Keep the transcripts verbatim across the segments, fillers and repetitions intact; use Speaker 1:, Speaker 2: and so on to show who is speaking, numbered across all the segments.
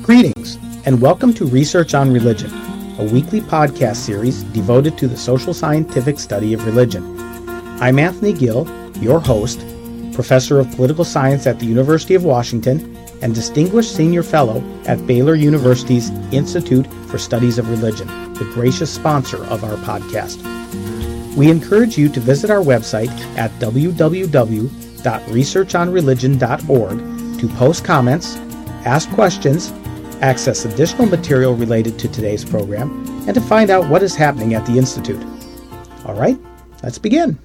Speaker 1: Greetings, and welcome to Research on Religion, a weekly podcast series devoted to the social scientific study of religion. I'm Anthony Gill, your host, Professor of Political Science at the University of Washington, and Distinguished Senior Fellow at Baylor University's Institute for Studies of Religion, the gracious sponsor of our podcast. We encourage you to visit our website at w w w dot research on religion dot org to post comments, ask questions, access additional material related to today's program, and to find out what is happening at the Institute. All right, let's begin.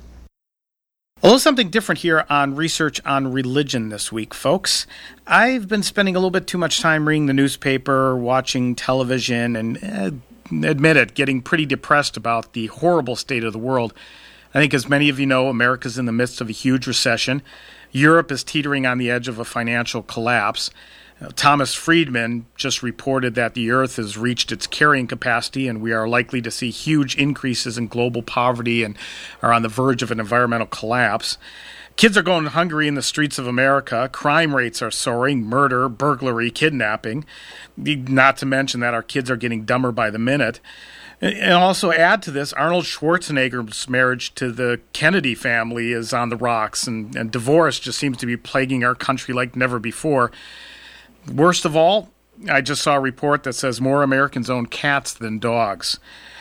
Speaker 1: A little something different here on Research on Religion this week, folks. I've been spending a little bit too much time reading the newspaper, watching television, and uh, admit it, getting pretty depressed about the horrible state of the world. I think, as many of you know, America's in the midst of a huge recession. Europe is teetering on the edge of a financial collapse. Thomas Friedman just reported that the Earth has reached its carrying capacity and we are likely to see huge increases in global poverty and are on the verge of an environmental collapse. Kids are going hungry in the streets of America. Crime rates are soaring, murder, burglary, kidnapping. Not to mention that our kids are getting dumber by the minute. And also add to this, Arnold Schwarzenegger's marriage to the Kennedy family is on the rocks, and, and divorce just seems to be plaguing our country like never before. Worst of all, I just saw a report that says more Americans own cats than dogs.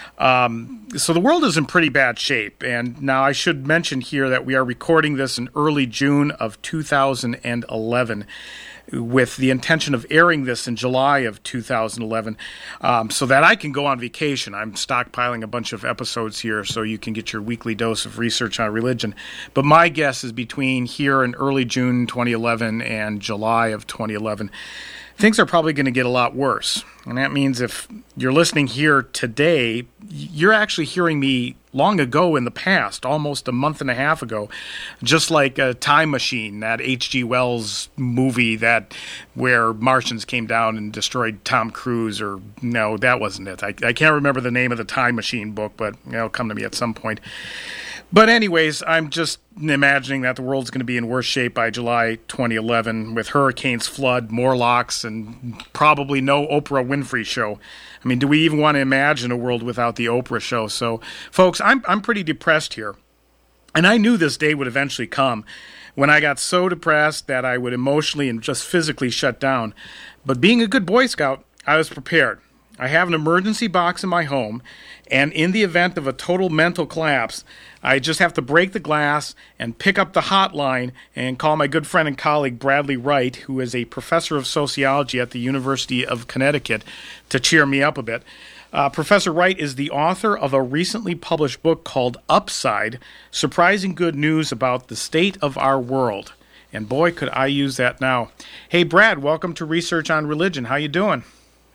Speaker 1: Um, so the world is in pretty bad shape. And now I should mention here that we are recording this in early June of two thousand eleven with the intention of airing this in July of two thousand eleven um, so that I can go on vacation. I'm stockpiling a bunch of episodes here so you can get your weekly dose of research on religion. But my guess is between here in early June twenty eleven and July of twenty eleven, things are probably going to get a lot worse. And that means if you're listening here today, you're actually hearing me long ago in the past, almost a month and a half ago, just like a Time Machine, that H G Wells movie that where Martians came down and destroyed Tom Cruise, or no, that wasn't it. I, I can't remember the name of the Time Machine book, but it'll come to me at some point. But anyways, I'm just imagining that the world's going to be in worse shape by July twenty eleven with hurricanes, flood, Morlocks, and probably no Oprah Winfrey show. I mean, do we even want to imagine a world without the Oprah show? So, folks, I'm I'm pretty depressed here. And I knew this day would eventually come when I got so depressed that I would emotionally and just physically shut down. But being a good Boy Scout, I was prepared. I have an emergency box in my home, and in the event of a total mental collapse, I just have to break the glass and pick up the hotline and call my good friend and colleague Bradley Wright, who is a professor of sociology at the University of Connecticut, to cheer me up a bit. Uh, Professor Wright is the author of a recently published book called Upside, Surprising Good News About the State of Our World. And boy, could I use that now. Hey, Brad, welcome to Research on Religion. How you doing?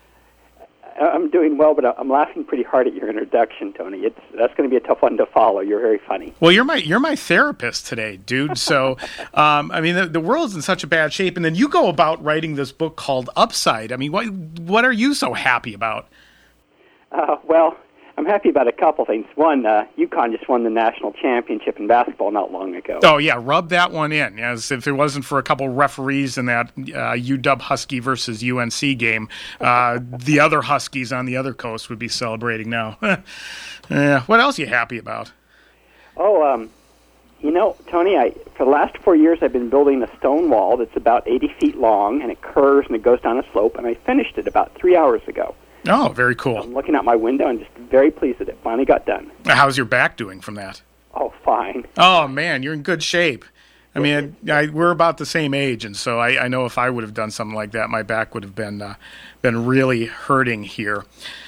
Speaker 2: I'm doing well, but I'm laughing pretty hard at your introduction, Tony. It's that's going to be a tough one to follow. You're very funny.
Speaker 1: Well, you're my you're my therapist today, dude. So, um, I mean, the, the world's in such a bad shape, and then you go about writing this book called Upside. I mean, what what are you so happy about?
Speaker 2: Uh, well, I'm happy about a couple things. One, uh, UConn just won the national championship in basketball not long ago.
Speaker 1: Oh, yeah, rub that one in. As if it wasn't for a couple referees in that uh, U W Husky versus U N C game, uh, the other Huskies on the other coast would be celebrating now. Yeah, what else are you happy about?
Speaker 2: Oh, um, you know, Tony, I for the last four years I've been building a stone wall that's about eighty feet long, and it curves and it goes down a slope, and I finished it about three hours ago.
Speaker 1: Oh, very cool.
Speaker 2: I'm looking out my window and just very pleased that it finally got done.
Speaker 1: How's your back doing from that?
Speaker 2: Oh, fine.
Speaker 1: Oh, man, you're in good shape. I mean, I, I, we're about the same age, and so I, I know if I would have done something like that, my back would have been uh, been really hurting here.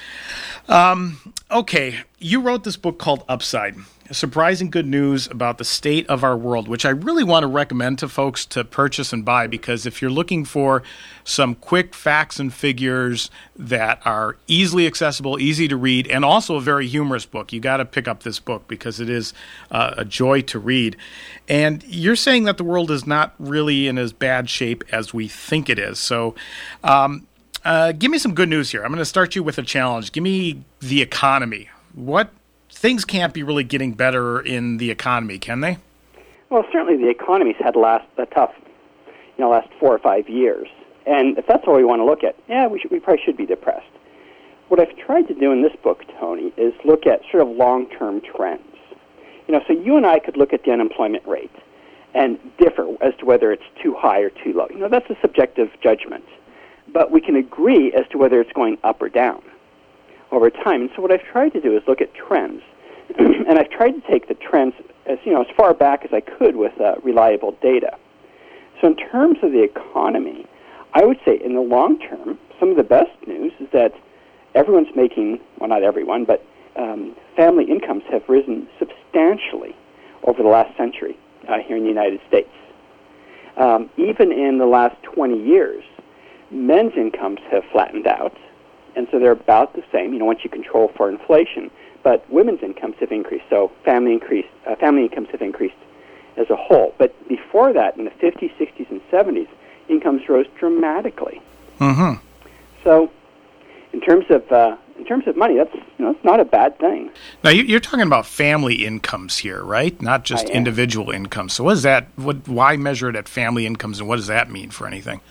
Speaker 1: Um, okay, you wrote this book called Upside, Surprising Good News About the State of Our World, which I really want to recommend to folks to purchase and buy, because if you're looking for some quick facts and figures that are easily accessible, easy to read, and also a very humorous book, you got to pick up this book because it is uh, a joy to read. And you're saying that the world is not really in as bad shape as we think it is. So um, uh, give me some good news here. I'm going to start you with a challenge. Give me the economy. What Things can't be really getting better in the economy, can they?
Speaker 2: Well, certainly the economy's had last a tough, you know, last four or five years. And if that's all we want to look at, yeah, we, should, we probably should be depressed. What I've tried to do in this book, Tony, is look at sort of long-term trends. You know, so you and I could look at the unemployment rate and differ as to whether it's too high or too low. You know, that's a subjective judgment. But we can agree as to whether it's going up or down over time. And so what I've tried to do is look at trends. And I've tried to take the trends as, you know, as far back as I could with uh, reliable data. So in terms of the economy, I would say in the long term, some of the best news is that everyone's making, well, not everyone, but um, family incomes have risen substantially over the last century uh, here in the United States. Um, even in the last twenty years, men's incomes have flattened out, and so they're about the same, you know, once you control for inflation. But women's incomes have increased, so family increased, uh, family incomes have increased as a whole. But before that, in the fifties, sixties, and seventies, incomes rose dramatically.
Speaker 1: Mm-hmm.
Speaker 2: So, in terms of uh, in terms of money, that's you know, it's not a bad thing.
Speaker 1: Now you're talking about family incomes here, right? Not just individual incomes. So, what is that? What? Why measure it at family incomes, and what does that mean for anything?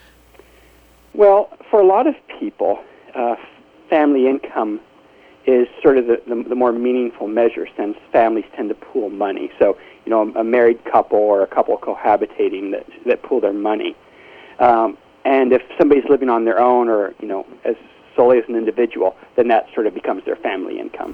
Speaker 2: Well, for a lot of people, uh, family income is sort of the, the, the more meaningful measure, since families tend to pool money. So, you know, a married couple or a couple cohabitating that that pool their money. Um, and if somebody's living on their own, or you know, as solely as an individual, then that sort of becomes their family income.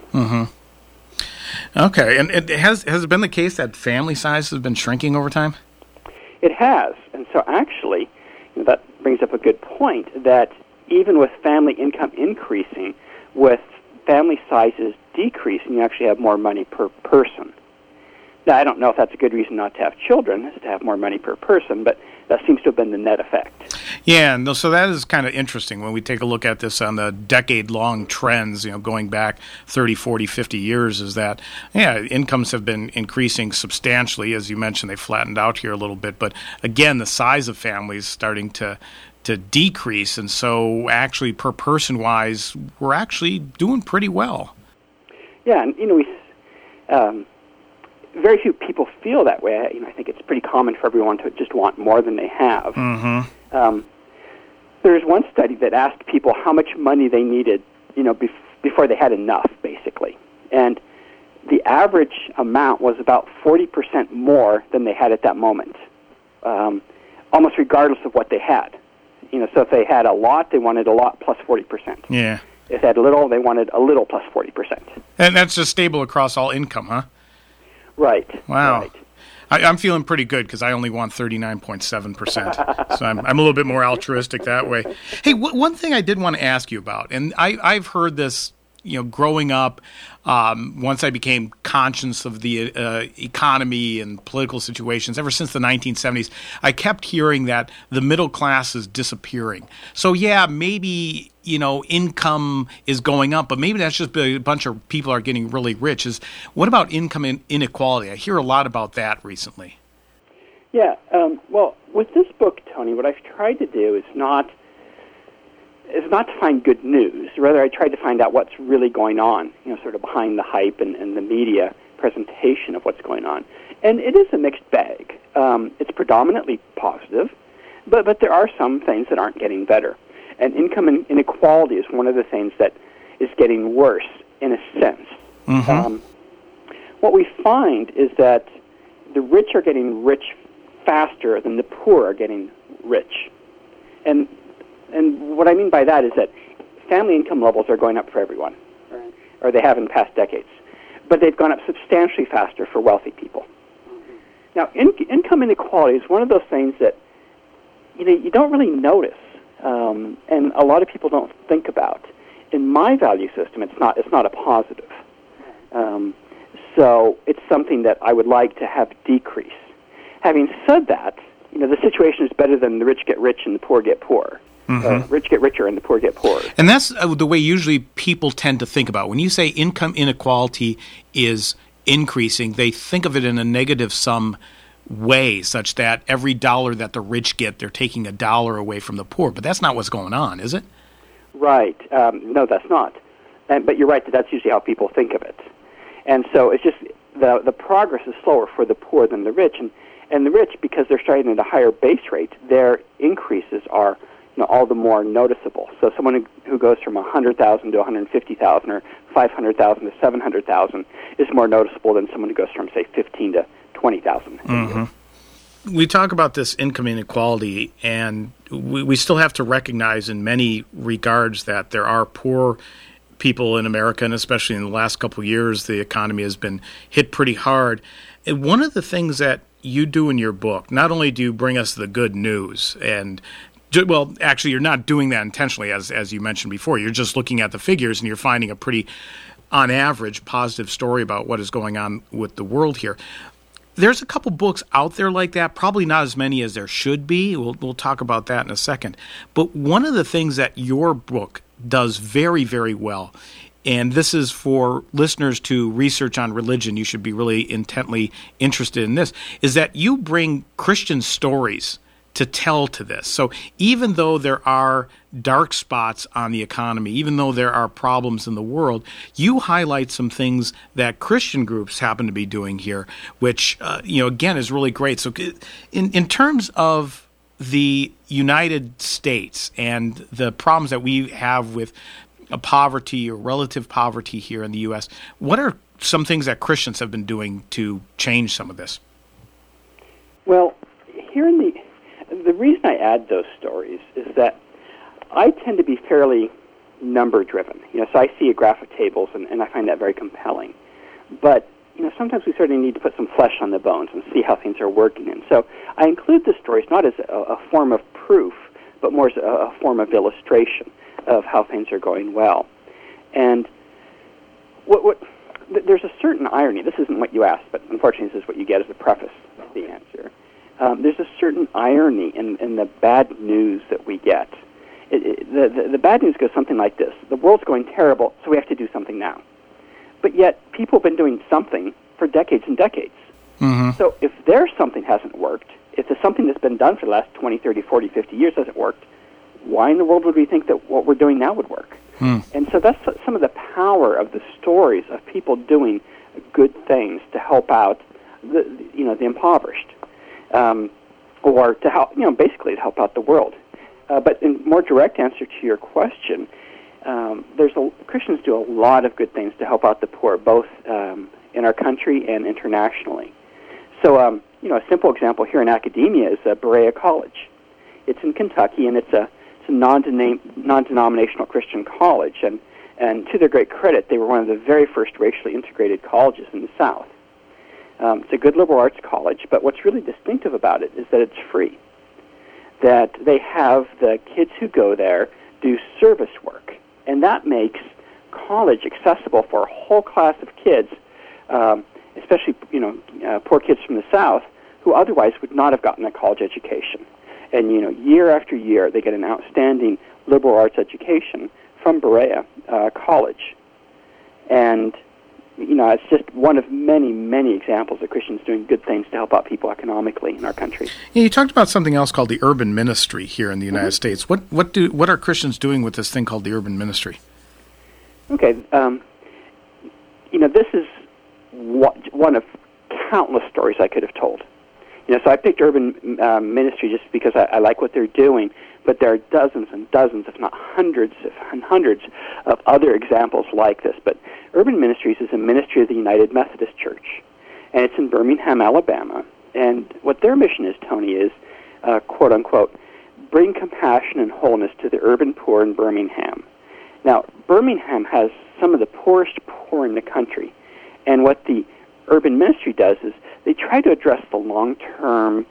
Speaker 1: Mm-hmm. Okay, and it has has it been the case that family size has been shrinking over time?
Speaker 2: It has, and so actually, you know, that brings up a good point, that even with family income increasing, with family sizes decreasing, you actually have more money per person. Now, I don't know if that's a good reason not to have children, is to have more money per person, but that seems to have been the net effect.
Speaker 1: Yeah, no, so that is kind of interesting when we take a look at this on the decade-long trends, you know, going back thirty, forty, fifty years, is that, yeah, incomes have been increasing substantially. As you mentioned, they flattened out here a little bit. But again, the size of families starting to to decrease, and so actually per person-wise, we're actually doing pretty well.
Speaker 2: Yeah, and, you know, we... Um, very few people feel that way. You know, I think it's pretty common for everyone to just want more than they have.
Speaker 1: Mm-hmm.
Speaker 2: Um, there's one study that asked people how much money they needed, you know, bef- before they had enough, basically. And the average amount was about forty percent more than they had at that moment, um, almost regardless of what they had. You know, so if they had a lot, they wanted a lot plus forty percent.
Speaker 1: Yeah.
Speaker 2: If they had little, they wanted a little plus forty percent.
Speaker 1: And that's just stable across all income, huh?
Speaker 2: Right.
Speaker 1: Wow.
Speaker 2: Right.
Speaker 1: I, I'm feeling pretty good because I only want thirty-nine point seven percent. So I'm, I'm a little bit more altruistic that way. Hey, w- one thing I did want to ask you about, and I, I've heard this, you know, growing up, um, once I became conscious of the uh, economy and political situations, ever since the nineteen seventies, I kept hearing that the middle class is disappearing. So, yeah, maybe, you know, income is going up, but maybe that's just a bunch of people are getting really rich. Is what about income in- inequality? I hear a lot about that recently.
Speaker 2: Yeah, um, well, with this book, Tony, what I've tried to do is not is not to find good news. Rather, I tried to find out what's really going on, you know, sort of behind the hype and, and the media presentation of what's going on. And it is a mixed bag. Um, it's predominantly positive, but, but there are some things that aren't getting better. And income inequality is one of the things that is getting worse, in a sense.
Speaker 1: Mm-hmm. Um,
Speaker 2: what we find is that the rich are getting rich faster than the poor are getting rich. And and what I mean by that is that family income levels are going up for everyone, right, or they have in past decades. But they've gone up substantially faster for wealthy people. Mm-hmm. Now, in, income inequality is one of those things that, you know, you don't really notice. Um, and a lot of people don't think about. In my value system, it's not it's not a positive. Um, so it's something that I would like to have decrease. Having said that, you know, the situation is better than the rich get rich and the poor get poor. Mm-hmm. Uh, rich get richer and the poor get poorer.
Speaker 1: And that's the way usually people tend to think about. When you say income inequality is increasing, they think of it in a negative sum way, such that every dollar that the rich get, they're taking a dollar away from the poor. But that's not what's going on, is it?
Speaker 2: Right. Um, no, that's not. And, but you're right that that's usually how people think of it. And so it's just the the progress is slower for the poor than the rich. And, And the rich, because they're starting at a higher base rate, their increases are, you know, all the more noticeable. So someone who, who goes from one hundred thousand to one hundred fifty thousand or five hundred thousand to seven hundred thousand is more noticeable than someone who goes from, say, fifteen to twenty thousand.
Speaker 1: Mm-hmm. We talk about this income inequality, and we, we still have to recognize in many regards that there are poor people in America, and especially in the last couple of years, the economy has been hit pretty hard. And one of the things that you do in your book, not only do you bring us the good news, and well, actually, you're not doing that intentionally, as as you mentioned before. You're just looking at the figures, and you're finding a pretty, on average, positive story about what is going on with the world here. There's a couple books out there like that, probably not as many as there should be. We'll we'll talk about that in a second. But one of the things that your book does very, very well, and this is for listeners to research on religion, you should be really intently interested in this, is that you bring Christian stories to tell to this. So even though there are dark spots on the economy, even though there are problems in the world, you highlight some things that Christian groups happen to be doing here, which, uh, you know, again, is really great. So in, in terms of the United States and the problems that we have with a poverty or relative poverty here in the U S, what are some things that Christians have been doing to change some of this?
Speaker 2: Well, here in the the reason I add those stories is that I tend to be fairly number-driven. You know, so I see a graphic tables, and, and I find that very compelling. But you know, sometimes we certainly need to put some flesh on the bones and see how things are working. And so I include the stories not as a, a form of proof, but more as a, a form of illustration of how things are going well. And what, what th- there's a certain irony. This isn't what you asked, but unfortunately this is what you get as the preface of the answer. Um, there's a certain irony in, in the bad news that we get. It, it, the, the, the bad news goes something like this. The world's going terrible, so we have to do something now. But yet, people have been doing something for decades and decades. Mm-hmm. So if their something hasn't worked, if there's something that's been done for the last twenty, thirty, forty, fifty years hasn't worked, why in the world would we think that what we're doing now would work? Mm. And so that's some of the power of the stories of people doing good things to help out the, you know, the impoverished. Um, or to help, you know, basically to help out the world. Uh, but in more direct answer to your question, um, there's a, Christians do a lot of good things to help out the poor, both um, in our country and internationally. So, um, you know, a simple example here in academia is uh, Berea College. It's in Kentucky, and it's a, it's a non-denom- non-denominational Christian college. And, and to their great credit, they were one of the very first racially integrated colleges in the South. Um, it's a good liberal arts college, but what's really distinctive about it is that it's free. That they have the kids who go there do service work, and that makes college accessible for a whole class of kids, um, especially you know uh, poor kids from the South who otherwise would not have gotten a college education. And you know, year after year, they get an outstanding liberal arts education from Berea uh, College, and you know, it's just one of many, many examples of Christians doing good things to help out people economically in our country.
Speaker 1: Yeah, you talked about something else called the urban ministry here in the United mm-hmm. States. What what do what are Christians doing with this thing called the urban ministry?
Speaker 2: Okay, um, you know, this is what, one of countless stories I could have told. You know, so I picked urban uh, ministry just because I, I like what they're doing, but there are dozens and dozens, if not hundreds and hundreds of other examples like this. But Urban Ministries is a ministry of the United Methodist Church, and it's in Birmingham, Alabama. And what their mission is, Tony, is, uh, quote unquote, bring compassion and wholeness to the urban poor in Birmingham. Now, Birmingham has some of the poorest poor in the country, and what the Urban Ministry does is they try to address the long-term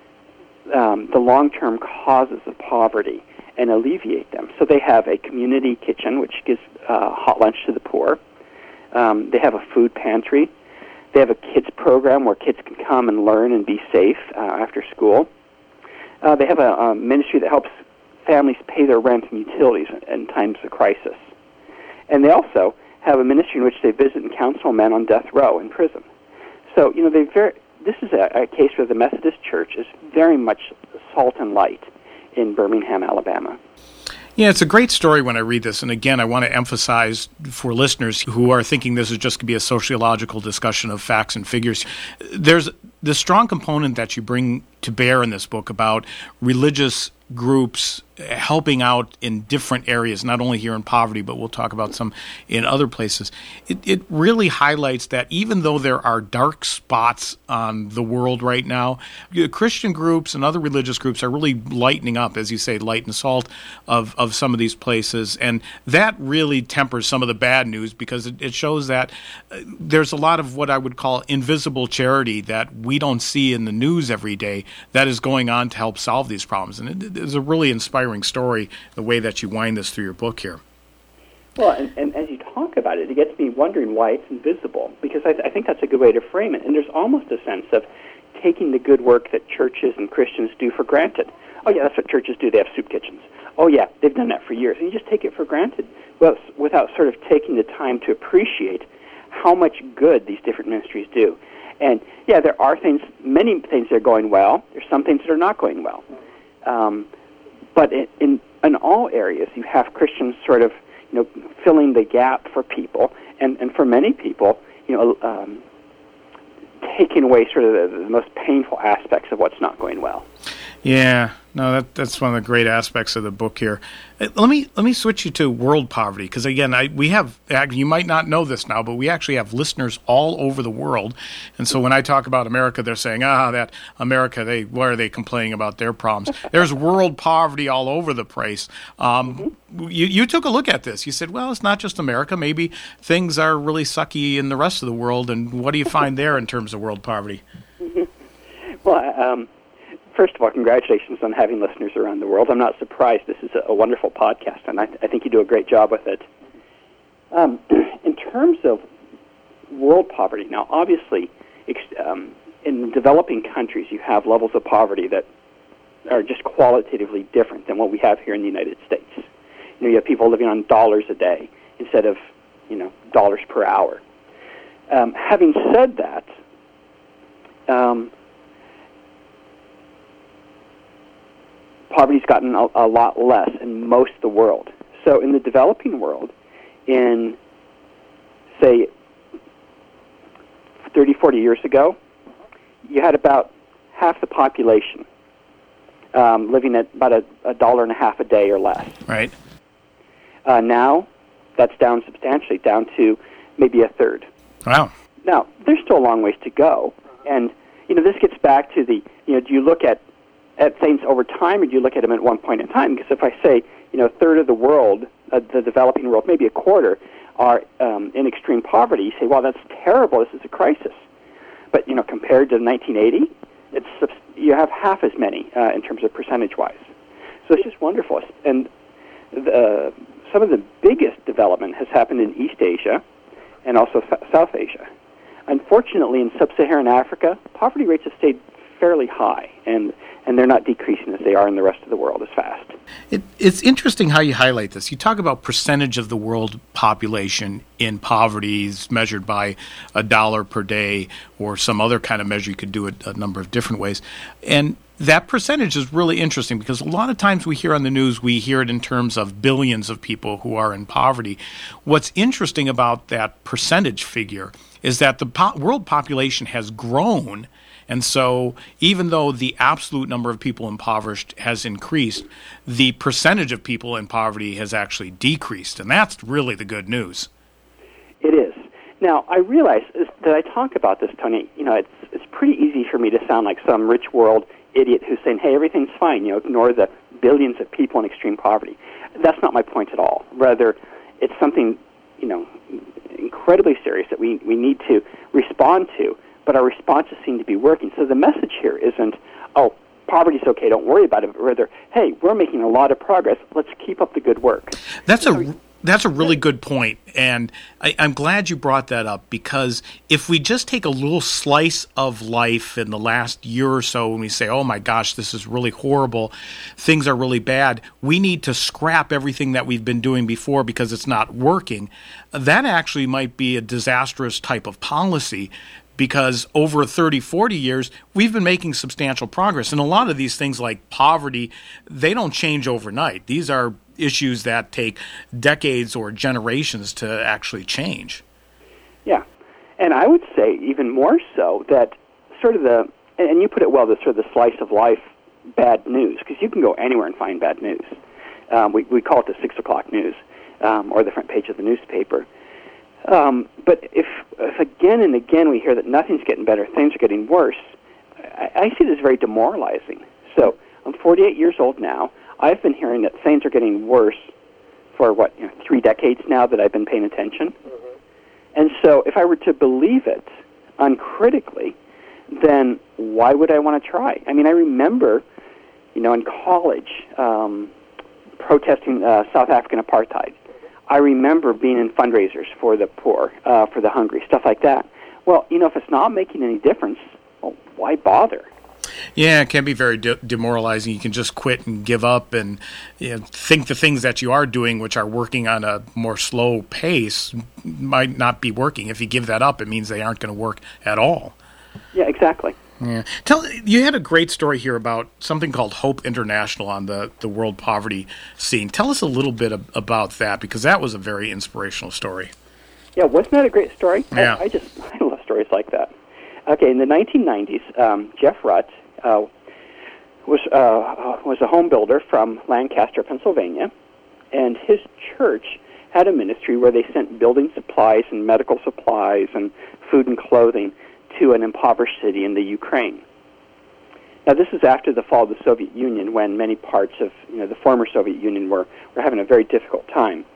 Speaker 2: um, the long-term causes of poverty and alleviate them. So they have a community kitchen, which gives uh, hot lunch to the poor. Um, they have a food pantry. They have a kids program where kids can come and learn and be safe uh, after school. Uh, they have a, a ministry that helps families pay their rent and utilities in times of crisis. And they also have a ministry in which they visit and counsel men on death row in prison. So, you know, they very, this is a, a case where the Methodist Church is very much salt and light in Birmingham, Alabama.
Speaker 3: Yeah, it's a great story when I read this. And again, I want to emphasize for listeners who are thinking this is just going to be a sociological discussion of facts and figures, there's the strong component that you bring to bear in this book about religious groups helping out in different areas, not only here in poverty, but we'll talk about some in other places. It, it really highlights that even though there are dark spots on the world right now, Christian groups and other religious groups are really lightening up, as you say, light and salt of, of some of these places. And that really tempers some of the bad news because it, it shows that uh, there's a lot of what I would call invisible charity that we don't see in the news every day that is going on to help solve these problems. And it, it is a really inspiring story, the way that you wind this through your book here.
Speaker 2: Well, and, and as you talk about it, it gets me wondering why it's invisible, because I, th- I think that's a good way to frame it. And there's almost a sense of taking the good work that churches and Christians do for granted. Oh, yeah, that's what churches do. They have soup kitchens. Oh, yeah, they've done that for years. And you just take it for granted well, without sort of taking the time to appreciate how much good these different ministries do. And, yeah, there are things, many things that are going well. There's some things that are not going well. Um, but in, in in all areas, you have Christians sort of, you know, filling the gap for people, and, and for many people, you know, um, taking away sort of the, the most painful aspects of what's not going well.
Speaker 3: Yeah, no, that that's one of the great aspects of the book here. Let me let me switch you to world poverty, because again, I we have, you might not know this now, but we actually have listeners all over the world, and so when I talk about America, they're saying, ah, that America, they why are they complaining about their problems? There's world poverty all over the place. Um, mm-hmm. you you took a look at this. You said, well, it's not just America. Maybe things are really sucky in the rest of the world, and what do you find there in terms of world poverty?
Speaker 2: Well, um. First of all, congratulations on having listeners around the world. I'm not surprised. This is a, a wonderful podcast, and I, th- I think you do a great job with it. Um, in terms of world poverty, now, obviously, ex- um, in developing countries, you have levels of poverty that are just qualitatively different than what we have here in the United States. You know, you have people living on dollars a day instead of, you know, dollars per hour. Um, having said that, um, poverty's gotten a, a lot less in most of the world. So in the developing world, in, say, thirty, forty years ago, you had about half the population um, living at about a, a dollar and a half a day or less.
Speaker 3: Right.
Speaker 2: Uh, now, that's down substantially, down to maybe a third.
Speaker 3: Wow.
Speaker 2: Now, there's still a long ways to go. And, you know, this gets back to the, you know, do you look at at things over time, or do you look at them at one point in time? Because if I say, you know, a third of the world, uh, the developing world, maybe a quarter, are um, in extreme poverty, you say, well, that's terrible, this is a crisis. But, you know, compared to nineteen eighty, it's you have half as many uh, in terms of percentage-wise. So it's just wonderful. And the, uh, some of the biggest development has happened in East Asia and also S- South Asia. Unfortunately, in sub-Saharan Africa, poverty rates have stayed fairly high, and and they're not decreasing as they are in the rest of the world as fast.
Speaker 3: It, it's interesting how you highlight this. You talk about percentage of the world population in poverty is measured by a dollar per day or some other kind of measure. You could do it a number of different ways. And that percentage is really interesting because a lot of times we hear on the news, we hear it in terms of billions of people who are in poverty. What's interesting about that percentage figure is that the po- world population has grown. And so even though the absolute number of people impoverished has increased, the percentage of people in poverty has actually decreased. And that's really the good news.
Speaker 2: It is. Now, I realize that I talk about this, Tony, you know, it's it's pretty easy for me to sound like some rich world idiot who's saying, hey, everything's fine, you know, ignore the billions of people in extreme poverty. That's not my point at all. Rather, it's something, you know, incredibly serious that we, we need to respond to. But our responses seem to be working. So the message here isn't, oh, poverty's okay, don't worry about it, but rather, hey, we're making a lot of progress, let's keep up the good work.
Speaker 3: That's a that's a really good point, and I, I'm glad you brought that up, because if we just take a little slice of life in the last year or so and we say, oh my gosh, this is really horrible, things are really bad, we need to scrap everything that we've been doing before because it's not working, that actually might be a disastrous type of policy. Because over thirty, forty years, we've been making substantial progress. And a lot of these things like poverty, they don't change overnight. These are issues that take decades or generations to actually change.
Speaker 2: Yeah. And I would say even more so that sort of the, and you put it well, the sort of the slice of life bad news, because you can go anywhere and find bad news. Um, we, we call it the six o'clock news, um, or the front page of the newspaper. Um, but if, if again and again we hear that nothing's getting better, things are getting worse, I, I see this very demoralizing. So I'm forty-eight years old now. I've been hearing that things are getting worse for, what, you know, three decades now that I've been paying attention. Mm-hmm. And so if I were to believe it uncritically, then why would I want to try? I mean, I remember, you know, in college, um, protesting uh, South African apartheid. I remember being in fundraisers for the poor, uh, for the hungry, stuff like that. Well, you know, if it's not making any difference, well, why bother?
Speaker 3: Yeah, it can be very de- demoralizing. You can just quit and give up and, you know, think the things that you are doing, which are working on a more slow pace, might not be working. If you give that up, it means they aren't going to work at all.
Speaker 2: Yeah, exactly.
Speaker 3: Yeah. Tell you had a great story here about something called Hope International on the, the world poverty scene. Tell us a little bit of, about that, because that was a very inspirational story.
Speaker 2: Yeah, wasn't that a great story?
Speaker 3: Yeah.
Speaker 2: I, I just I love stories like that. Okay, in the nineteen nineties, um, Jeff Rutt uh, was uh, was a home builder from Lancaster, Pennsylvania, and his church had a ministry where they sent building supplies and medical supplies and food and clothing to an impoverished city in the Ukraine. Now, this is after the fall of the Soviet Union, when many parts of you know the former Soviet Union were, were having a very difficult time.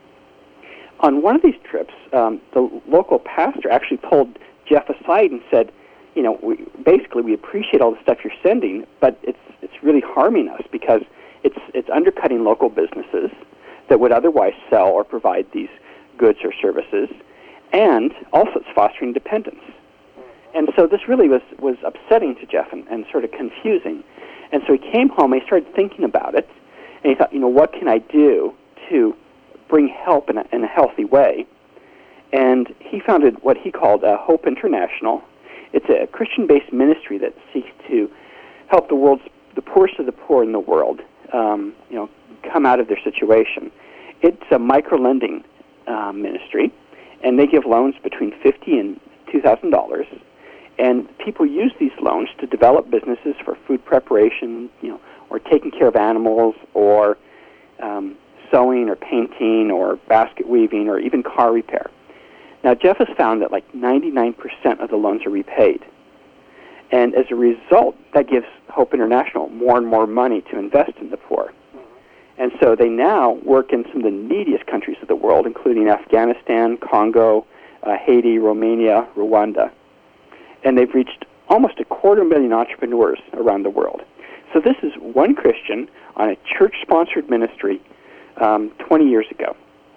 Speaker 2: On one of these trips, um, the local pastor actually pulled Jeff aside and said, you know, we, basically we appreciate all the stuff you're sending, but it's it's really harming us because it's it's undercutting local businesses that would otherwise sell or provide these goods or services, and also it's fostering dependence. And so this really was, was upsetting to Jeff and, and sort of confusing. And so he came home and he started thinking about it, and he thought, you know, what can I do to bring help in a, in a healthy way? And he founded what he called uh, Hope International. It's a Christian-based ministry that seeks to help the world's the poorest of the poor in the world, um, you know, come out of their situation. It's a micro-lending uh, ministry, and they give loans between fifty dollars and two thousand dollars. And people use these loans to develop businesses for food preparation, you know, or taking care of animals, or um, sewing, or painting, or basket weaving, or even car repair. Now, Jeff has found that like ninety-nine percent of the loans are repaid. And as a result, that gives Hope International more and more money to invest in the poor. And so they now work in some of the neediest countries of the world, including Afghanistan, Congo, uh, Haiti, Romania, Rwanda. And they've reached almost a quarter million entrepreneurs around the world. So this is one Christian on a church-sponsored ministry um, twenty years ago.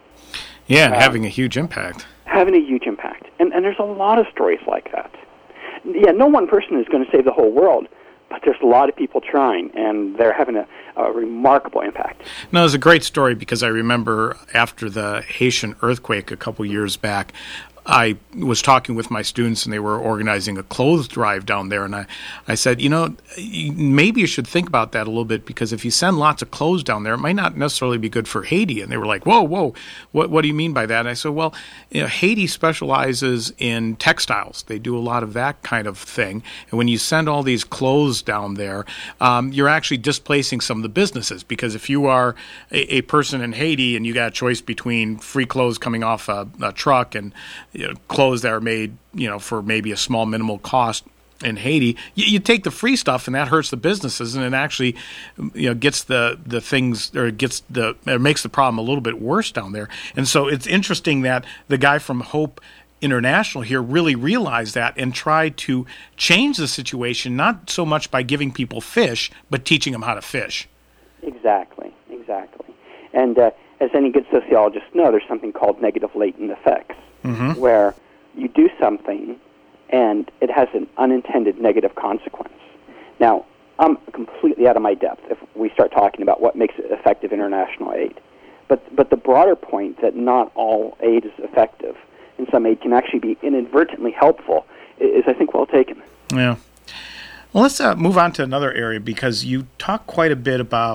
Speaker 3: Yeah, and
Speaker 2: um,
Speaker 3: having a huge impact.
Speaker 2: Having a huge impact. And, and there's a lot of stories like that. Yeah, no one person is going to save the whole world, but there's a lot of people trying, and they're having a, a remarkable impact.
Speaker 3: No, it's a great story because I remember after the Haitian earthquake a couple years back, I was talking with my students, and they were organizing a clothes drive down there, and I, I said, you know, maybe you should think about that a little bit, because if you send lots of clothes down there, it might not necessarily be good for Haiti. And they were like, whoa, whoa, what what do you mean by that? And I said, well, you know, Haiti specializes in textiles. They do a lot of that kind of thing. And when you send all these clothes down there, um, you're actually displacing some of the businesses, because if you are a, a person in Haiti and you got a choice between free clothes coming off a, a truck and you know, clothes that are made, you know, for maybe a small minimal cost in Haiti, you, you take the free stuff, and that hurts the businesses, and it actually, you know, gets the, the things, or gets the, or makes the problem a little bit worse down there. And so it's interesting that the guy from Hope International here really realized that and tried to change the situation, not so much by giving people fish, but teaching them how to fish.
Speaker 2: Exactly, exactly. And uh, as any good sociologists know, there's something called negative latent effects. Mm-hmm. Where you do something and it has an unintended negative consequence. Now, I'm completely out of my depth if we start talking about what makes it effective international aid. But but the broader point that not all aid is effective, and some aid can actually be inadvertently helpful, is, I think, well taken.
Speaker 3: Yeah. Well, let's uh, move on to another area, because you talk quite a bit about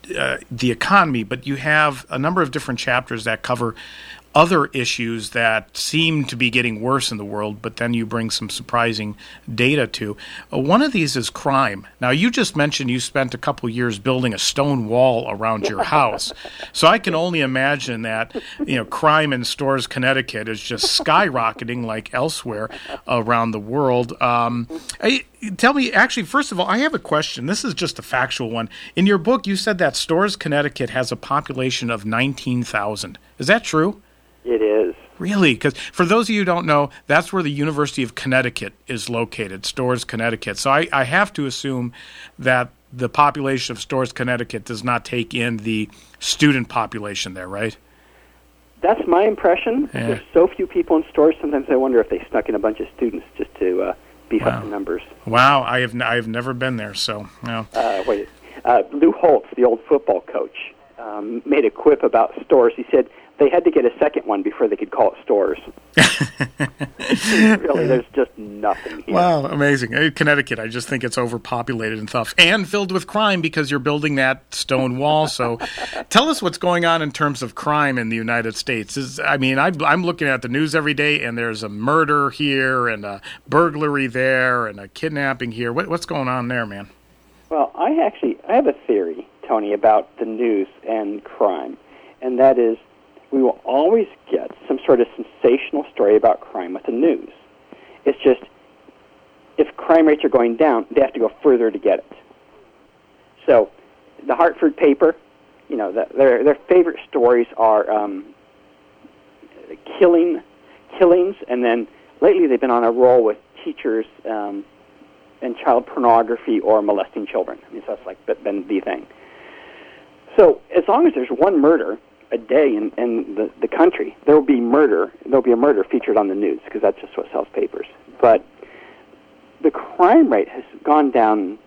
Speaker 3: uh, the economy, but you have a number of different chapters that cover other issues that seem to be getting worse in the world, but then you bring some surprising data to. Uh, one of these is crime. Now, you just mentioned you spent a couple years building a stone wall around your house. So I can only imagine that, you know, crime in Storrs, Connecticut is just skyrocketing like elsewhere around the world. Um, I, tell me, actually, first of all, I have a question. This is just a factual one. In your book, you said that Storrs, Connecticut has a population of nineteen thousand. Is that true?
Speaker 2: It is.
Speaker 3: Really? Because for those of you who don't know, that's where the University of Connecticut is located, Storrs, Connecticut. So I, I have to assume that the population of Storrs, Connecticut does not take in the student population there, right?
Speaker 2: That's my impression.
Speaker 3: Yeah.
Speaker 2: There's so few people in Storrs, sometimes I wonder if they snuck in a bunch of students just to uh, beef
Speaker 3: wow.
Speaker 2: up the numbers.
Speaker 3: Wow, I have n- I have never been there, so, no.
Speaker 2: Uh, wait, uh, Lou Holtz, the old football coach, um, made a quip about Storrs. He said they had to get a second one before they could call it Storrs. Really, there's just nothing here.
Speaker 3: Wow, amazing. Uh, Connecticut, I just think it's overpopulated and tough, and filled with crime because you're building that stone wall. So tell us what's going on in terms of crime in the United States. Is, I mean, I, I'm looking at the news every day, and there's a murder here and a burglary there and a kidnapping here. What, what's going on there, man?
Speaker 2: Well, I actually I have a theory, Tony, about the news and crime, and that is we will always get some sort of sensational story about crime with the news. It's just, if crime rates are going down, they have to go further to get it. So, the Hartford paper, you know, the, their their favorite stories are um, killing, killings, and then lately they've been on a roll with teachers um, and child pornography or molesting children. I mean, so that's like been the thing. So, as long as there's one murder a day in, in the, the country, there will be murder. There'll be a murder featured on the news because that's just what sells papers. But the crime rate has gone down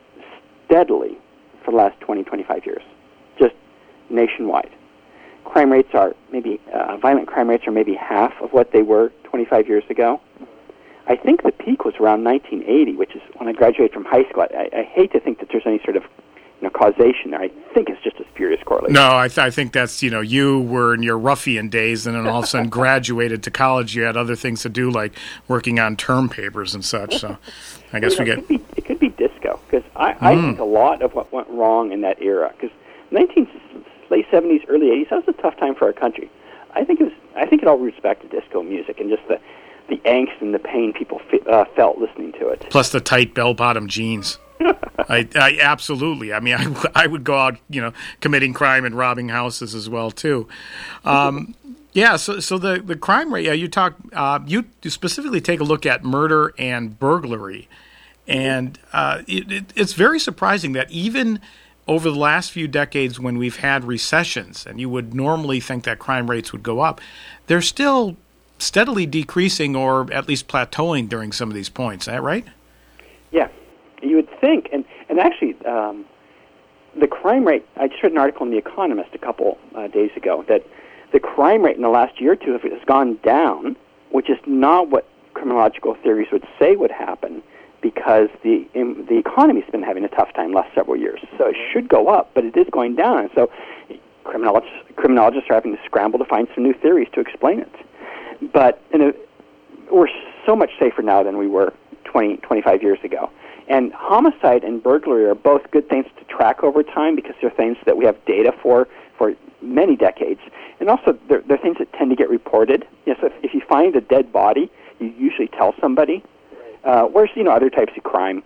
Speaker 2: steadily for the last twenty, twenty-five years, just nationwide. Crime rates are maybe, uh, violent crime rates are maybe half of what they were twenty-five years ago. I think the peak was around nineteen eighty, which is when I graduated from high school. I, I hate to think that there's any sort of you know, causation there. I think it's just a spurious correlation.
Speaker 3: No, I, th- I think that's, you know, you were in your ruffian days and then all of a sudden graduated to college. You had other things to do like working on term papers and such. So I guess
Speaker 2: you know,
Speaker 3: we get...
Speaker 2: It could be, it could be disco because I, mm. I think a lot of what went wrong in that era, because nineteen late seventies, early eighties, that was a tough time for our country. I think it was. I think it all roots back to disco music and just the, the angst and the pain people fe- uh, felt listening to it.
Speaker 3: Plus the tight bell-bottom jeans. I, I absolutely. I mean, I, I would go out, you know, committing crime and robbing houses as well too. Um, yeah. So, so the, the crime rate. Yeah, you talk. Uh, you specifically take a look at murder and burglary, and uh, it, it, it's very surprising that even over the last few decades, when we've had recessions, and you would normally think that crime rates would go up, they're still steadily decreasing or at least plateauing during some of these points. Is that right?
Speaker 2: Yeah. You would think, and, and actually, um, the crime rate, I just read an article in The Economist a couple uh, days ago, that the crime rate in the last year or two has gone down, which is not what criminological theories would say would happen, because the in, the economy's been having a tough time the last several years. So it should go up, but it is going down. And so criminologists, criminologists are having to scramble to find some new theories to explain it. But in a, we're so much safer now than we were twenty, twenty-five years ago. And homicide and burglary are both good things to track over time because they're things that we have data for for many decades. And also, they're, they're things that tend to get reported. You know, so if, if you find a dead body, you usually tell somebody. Uh, whereas, you know, other types of crime,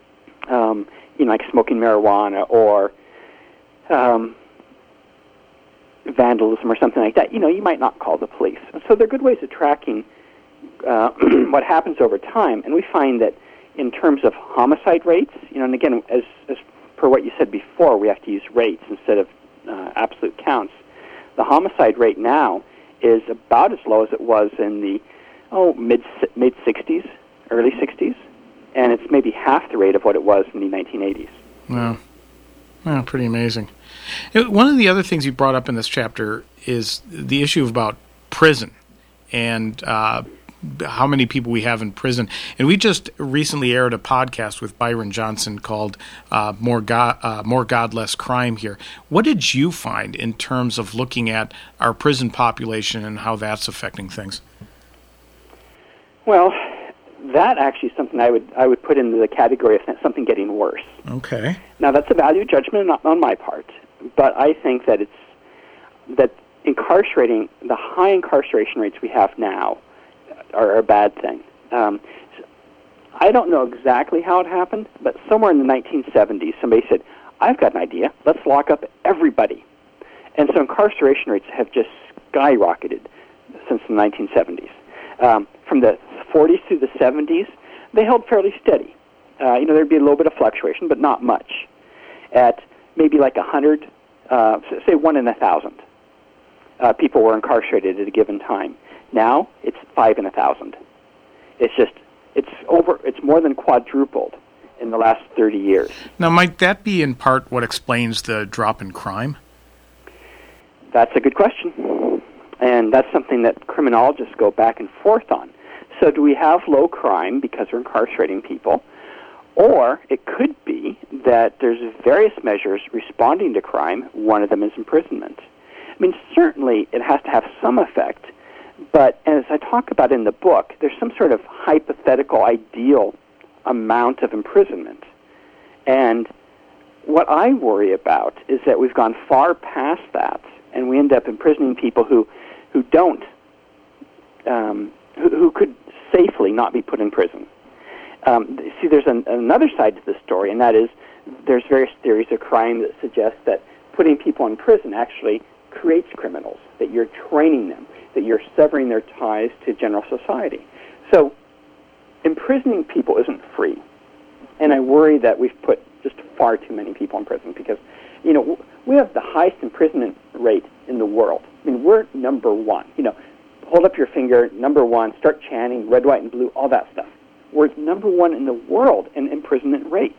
Speaker 2: um, you know, like smoking marijuana or um, vandalism or something like that, you know, you might not call the police. And so they're good ways of tracking uh, what happens over time. And we find that in terms of homicide rates, you know, and again, as, as per what you said before, we have to use rates instead of uh, absolute counts. The homicide rate now is about as low as it was in the oh mid mid sixties, early sixties, and it's maybe half the rate of what it was in the nineteen eighties.
Speaker 3: Wow, wow, pretty amazing. One of the other things you brought up in this chapter is the issue about prison and. Uh, how many people we have in prison. And we just recently aired a podcast with Byron Johnson called uh, More God, uh, More God, Less Crime here. What did you find in terms of looking at our prison population and how that's affecting things?
Speaker 2: Well, that actually is something I would I would put into the category of something getting worse.
Speaker 3: Okay.
Speaker 2: Now, that's a value judgment not on my part, but I think that it's that incarcerating, the high incarceration rates we have now are a bad thing. Um, I don't know exactly how it happened, but somewhere in the nineteen seventies, somebody said, I've got an idea. Let's lock up everybody. And so incarceration rates have just skyrocketed since the nineteen seventies. Um, from the forties through the seventies, they held fairly steady. Uh, you know, there'd be a little bit of fluctuation, but not much. At maybe like one hundred, uh, say one in a thousand, uh, people were incarcerated at a given time. Now it's five in a thousand. It's just it's over. It's more than quadrupled in the last thirty years.
Speaker 3: Now, might that be in part what explains the drop in crime?
Speaker 2: That's a good question, and that's something that criminologists go back and forth on. So, do we have low crime because we're incarcerating people, or it could be that there's various measures responding to crime. One of them is imprisonment. I mean, certainly it has to have some effect. But as I talk about in the book, there's some sort of hypothetical ideal amount of imprisonment. And what I worry about is that we've gone far past that, and we end up imprisoning people who, who don't, um, who, who could safely not be put in prison. Um, see, there's an, another side to the story, and that is there's various theories of crime that suggest that putting people in prison actually creates criminals, that you're training them, that you're severing their ties to general society. So imprisoning people isn't free. And I worry that we've put just far too many people in prison because, you know, we have the highest imprisonment rate in the world. I mean, we're number one. You know, hold up your finger, number one, start chanting, red, white, and blue, all that stuff. We're number one in the world in imprisonment rate.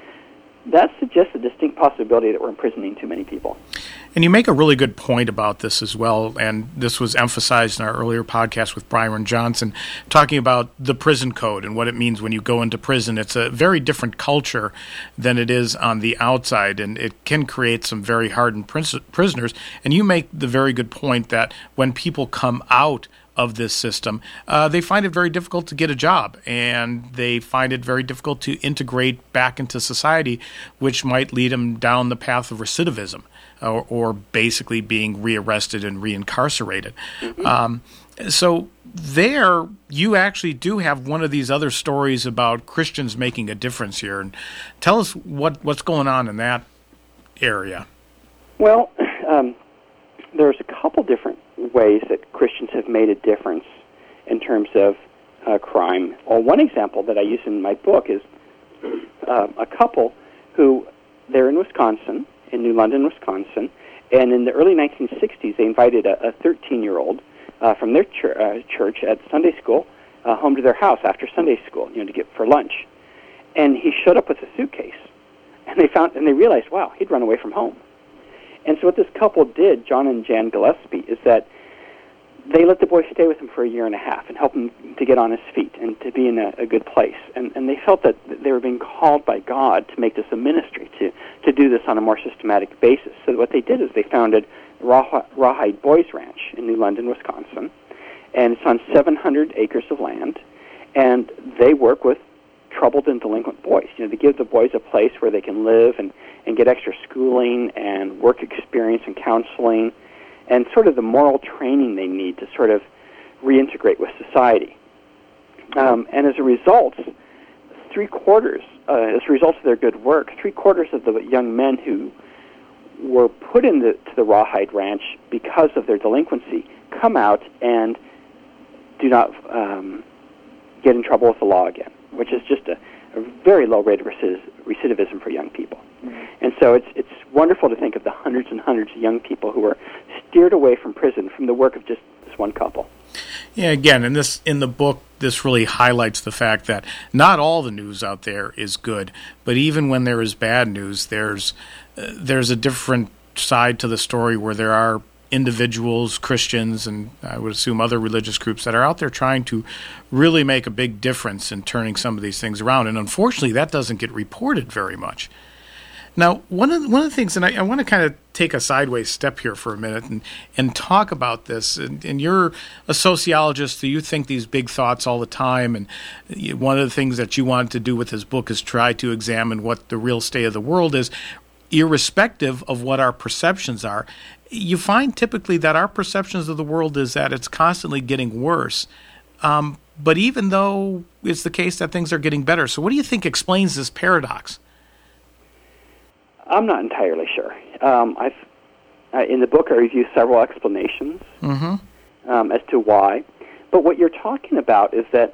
Speaker 2: That suggests a distinct possibility that we're imprisoning too many people.
Speaker 3: And you make a really good point about this as well, and this was emphasized in our earlier podcast with Byron Johnson, talking about the prison code and what it means when you go into prison. It's a very different culture than it is on the outside, and it can create some very hardened pris- prisoners. And you make the very good point that when people come out of this system, uh, they find it very difficult to get a job, and they find it very difficult to integrate back into society, which might lead them down the path of recidivism, or, or basically being rearrested and reincarcerated. Mm-hmm. Um, so there, you actually do have one of these other stories about Christians making a difference here. And tell us what, what's going on in that area.
Speaker 2: Well, um, there's a couple different ways that Christians have made a difference in terms of uh, crime. Well, one example that I use in my book is uh, a couple who, they're in Wisconsin, in New London, Wisconsin, and in the early nineteen sixties they invited a thirteen-year-old uh, from their ch- uh, church at Sunday school uh, home to their house after Sunday school, you know, to get for lunch. And he showed up with a suitcase, and they found and they realized, wow, he'd run away from home. And so what this couple did, John and Jan Gillespie, is that they let the boy stay with them for a year and a half and help him to get on his feet and to be in a, a good place. And, and they felt that they were being called by God to make this a ministry, to, to do this on a more systematic basis. So what they did is they founded Raw, Rawhide Boys Ranch in New London, Wisconsin. And it's on seven hundred acres of land. And they work with troubled and delinquent boys. You know, they give the boys a place where they can live and, and get extra schooling and work experience and counseling and sort of the moral training they need to sort of reintegrate with society. Um, and as a result, three quarters, uh, as a result of their good work, three quarters of the young men who were put into the Rawhide Ranch because of their delinquency come out and do not um, get in trouble with the law again, which is just a, a very low rate of recidivism for young people. Mm-hmm. And so it's it's wonderful to think of the hundreds and hundreds of young people who were steered away from prison from the work of just this one couple.
Speaker 3: Yeah, again, in this in the book, this really highlights the fact that not all the news out there is good, but even when there is bad news, there's uh, there's a different side to the story where there are individuals, Christians, and I would assume other religious groups that are out there trying to really make a big difference in turning some of these things around. And unfortunately, that doesn't get reported very much. Now, one of the, one of the things, and I, I want to kind of take a sideways step here for a minute and, and talk about this. And, and you're a sociologist, so you think these big thoughts all the time. And you, one of the things that you wanted to do with this book is try to examine what the real state of the world is, irrespective of what our perceptions are. You find typically that our perceptions of the world is that it's constantly getting worse. Um, but even though it's the case that things are getting better. So what do you think explains this paradox?
Speaker 2: I'm not entirely sure. Um, I've uh, in the book I review several explanations
Speaker 3: mm-hmm.
Speaker 2: um, as to why. But what you're talking about is that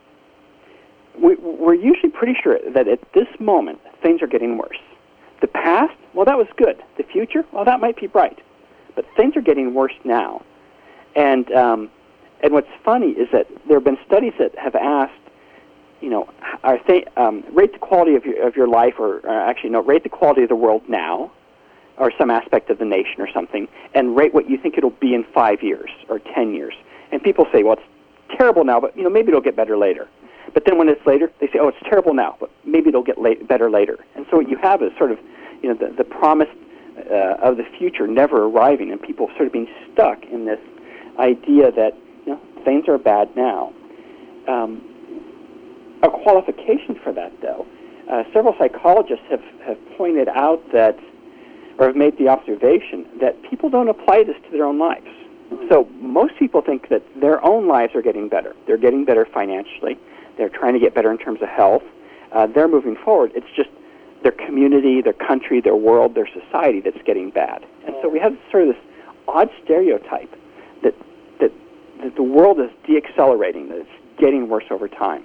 Speaker 2: we, we're usually pretty sure that at this moment things are getting worse. The past, well, that was good. The future, well, that might be bright. But things are getting worse now. And um, and what's funny is that there have been studies that have asked, you know, are th- um, rate the quality of your, of your life, or, or actually, no, rate the quality of the world now, or some aspect of the nation or something, and rate what you think it'll be in five years or ten years. And people say, well, it's terrible now, but, you know, maybe it'll get better later. But then when it's later, they say, oh, it's terrible now, but maybe it'll get late, better later. And so what you have is sort of, you know, the, the promise uh, of the future never arriving, and people sort of being stuck in this idea that, you know, things are bad now. Um, a qualification for that, though, uh, several psychologists have, have pointed out that, or have made the observation, that people don't apply this to their own lives. So most people think that their own lives are getting better. They're getting better financially. They're trying to get better in terms of health. Uh, they're moving forward. It's just their community, their country, their world, their society that's getting bad. And so we have sort of this odd stereotype that that, that the world is deaccelerating, that it's getting worse over time.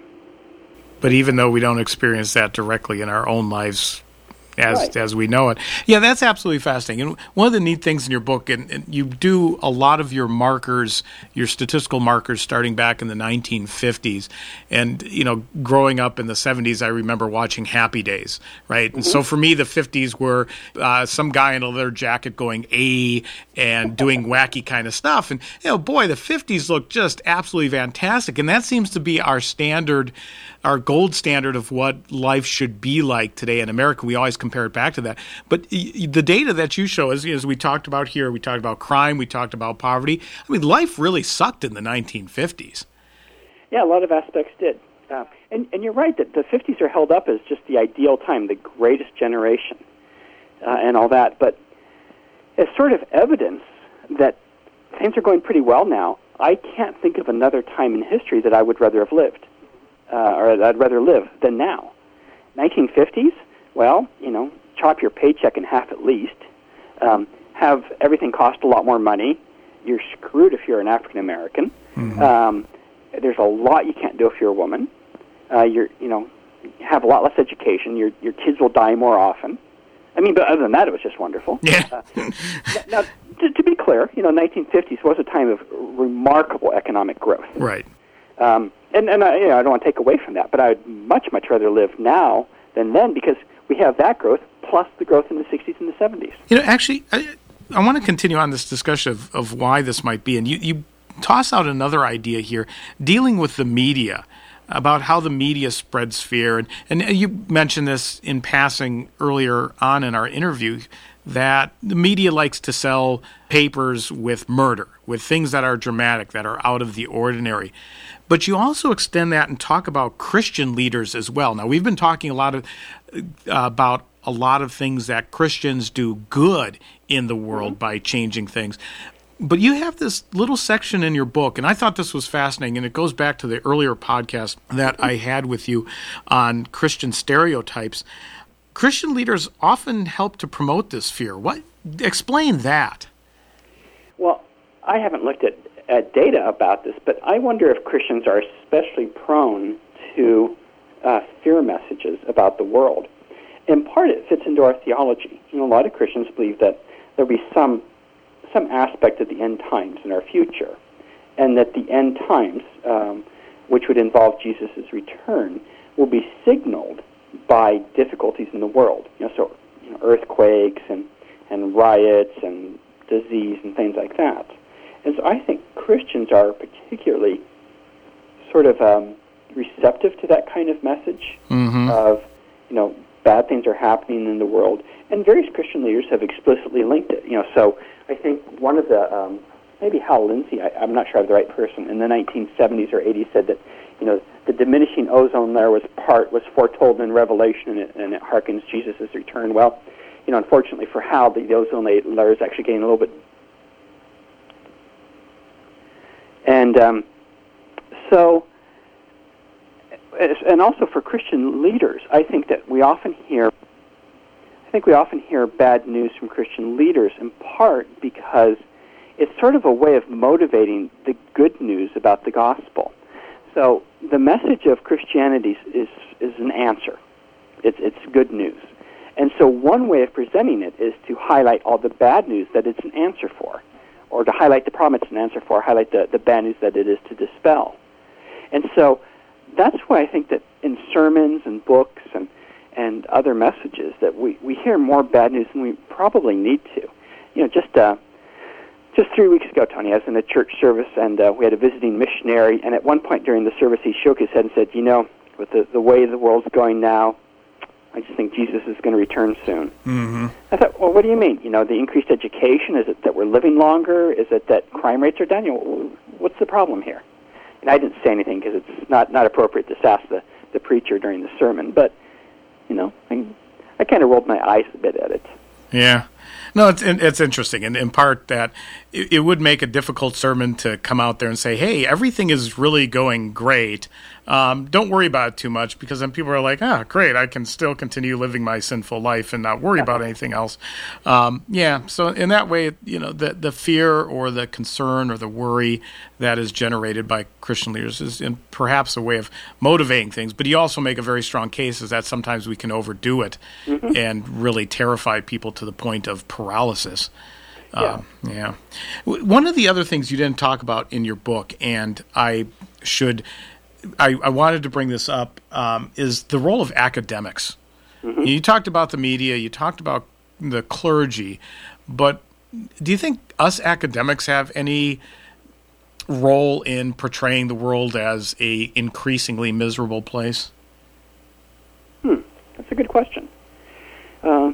Speaker 3: But even though we don't experience that directly in our own lives as
Speaker 2: right.
Speaker 3: as we know it. Yeah, that's absolutely fascinating. And one of the neat things in your book, and, and you do a lot of your markers, your statistical markers starting back in the nineteen fifties. And, you know, growing up in the seventies, I remember watching Happy Days, right? Mm-hmm. And so for me, the fifties were uh, some guy in a leather jacket going A and doing wacky kind of stuff. And, you know, boy, the fifties look just absolutely fantastic. And that seems to be our standard, our gold standard of what life should be like today in America. We always compare it back to that. But the data that you show, as, as we talked about here, we talked about crime, we talked about poverty. I mean, life really sucked in the nineteen fifties.
Speaker 2: Yeah, a lot of aspects did. Uh, and, and you're right that the fifties are held up as just the ideal time, the greatest generation, uh, and all that. But as sort of evidence that things are going pretty well now, I can't think of another time in history that I would rather have lived. Uh, or I'd rather live than now. nineteen fifties, well, you know, chop your paycheck in half at least. Um, have everything cost a lot more money. You're screwed if you're an African American.
Speaker 3: Mm-hmm.
Speaker 2: Um, there's a lot you can't do if you're a woman. Uh, you're, you know, have a lot less education. Your your kids will die more often. I mean, but other than that, it was just wonderful.
Speaker 3: Yeah.
Speaker 2: uh, now, to, to be clear, you know, nineteen fifties was a time of remarkable economic growth.
Speaker 3: Right.
Speaker 2: Um, and and I, you know, I don't want to take away from that, but I would much, much rather live now than then, because we have that growth plus the growth in the sixties and the seventies.
Speaker 3: You know, actually, I, I want to continue on this discussion of, of why this might be. And you, you toss out another idea here, dealing with the media, about how the media spreads fear. And, and you mentioned this in passing earlier on in our interview, that the media likes to sell papers with murder, with things that are dramatic, that are out of the ordinary. But you also extend that and talk about Christian leaders as well. Now, we've been talking a lot of uh, about a lot of things that Christians do good in the world mm-hmm. by changing things. But you have this little section in your book, and I thought this was fascinating, and it goes back to the earlier podcast that I had with you on Christian stereotypes. Christian leaders often help to promote this fear. What? Explain that.
Speaker 2: Well, I haven't looked at, at data about this, but I wonder if Christians are especially prone to uh, fear messages about the world. In part, it fits into our theology. You know, a lot of Christians believe that there'll be some some aspect of the end times in our future, and that the end times, um, which would involve Jesus' return, will be signaled by difficulties in the world. You know, so you know, earthquakes and, and riots and disease, and things like that. And so I think Christians are particularly sort of um, receptive to that kind of message
Speaker 3: mm-hmm.
Speaker 2: of, you know, bad things are happening in the world. And various Christian leaders have explicitly linked it. You know, so I think one of the, um, maybe Hal Lindsey, I, I'm not sure I have the right person, in the nineteen seventies or eighties said that, you know, the diminishing ozone layer was part, was foretold in Revelation, and it, and it harkens Jesus' return. Well, you know, unfortunately for Hal, the, the ozone layer is actually getting a little bit. And um, so, and also for Christian leaders, I think that we often hear, I think we often hear bad news from Christian leaders in part because it's sort of a way of motivating the good news about the gospel. So the message of Christianity is is an answer. It's it's good news. And so one way of presenting it is to highlight all the bad news that it's an answer for, or to highlight the problem it's an answer for, highlight the, the bad news that it is to dispel. And so that's why I think that in sermons and books and, and other messages that we, we hear more bad news than we probably need to. You know, just uh, just three weeks ago, Tony, I was in a church service, and uh, we had a visiting missionary, and at one point during the service he shook his head and said, you know, with the, the way the world's going now, I just think Jesus is going to return soon.
Speaker 3: Mm-hmm.
Speaker 2: I thought, well, what do you mean? You know, the increased education, is it that we're living longer? Is it that crime rates are down? You know, what's the problem here? And I didn't say anything because it's not, not appropriate to ask the, the preacher during the sermon. But, you know, I, I kind of rolled my eyes a bit at it.
Speaker 3: Yeah. No, it's it's interesting, and in part that it, it would make a difficult sermon to come out there and say, hey, everything is really going great. Um, don't worry about it too much, because then people are like, ah, great, I can still continue living my sinful life and not worry about anything else. Um, yeah, so in that way, you know, the the fear or the concern or the worry that is generated by Christian leaders is in perhaps a way of motivating things. But you also make a very strong case is that sometimes we can overdo it mm-hmm. and really terrify people to the point of paralysis.
Speaker 2: Yeah.
Speaker 3: Uh, yeah. One of the other things you didn't talk about in your book, and I should, I, I wanted to bring this up, um, is the role of academics. Mm-hmm. You talked about the media, you talked about the clergy, but do you think us academics have any role in portraying the world as a increasingly miserable place?
Speaker 2: Hmm, that's a good question. Uh,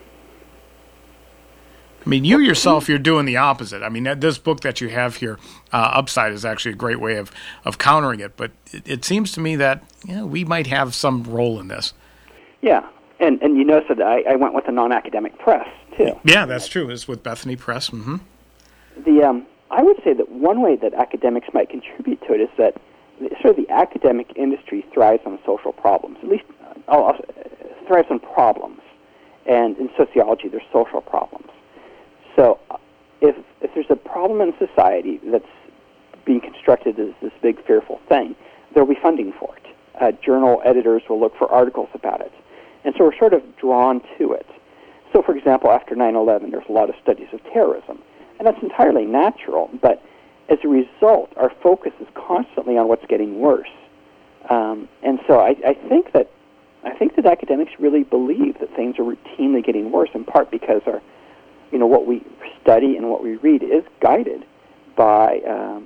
Speaker 3: I mean, you yourself, you're doing the opposite. I mean, this book that you have here, uh, Upside, is actually a great way of, of countering it. But it, it seems to me that you know, we might have some role in this.
Speaker 2: Yeah, and and you notice that I, I went with a non-academic press, too.
Speaker 3: Yeah, that's true. It's with Bethany Press. Mm-hmm.
Speaker 2: The um, I would say that one way that academics might contribute to it is that sort of the academic industry thrives on social problems, at least uh, thrives on problems. And in sociology, there's social problems. So if if there's a problem in society that's being constructed as this big fearful thing, there will be funding for it. Uh, journal editors will look for articles about it. And so we're sort of drawn to it. So, for example, after nine eleven, there's a lot of studies of terrorism. And that's entirely natural. But as a result, our focus is constantly on what's getting worse. Um, and so I, I think that I think that academics really believe that things are routinely getting worse, in part because our you know, what we study and what we read is guided by um,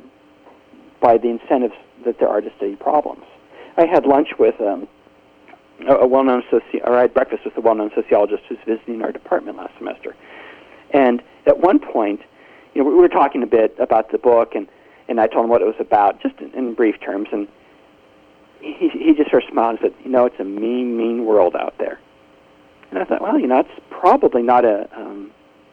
Speaker 2: by the incentives that there are to study problems. I had lunch with um, a, a well-known soci- or I had breakfast with a well-known sociologist who's visiting our department last semester. And at one point, you know, we were talking a bit about the book, and, and I told him what it was about, just in, in brief terms, and he he just sort of smiled and said, you know, it's a mean, mean world out there. And I thought, well, you know, it's probably not a um,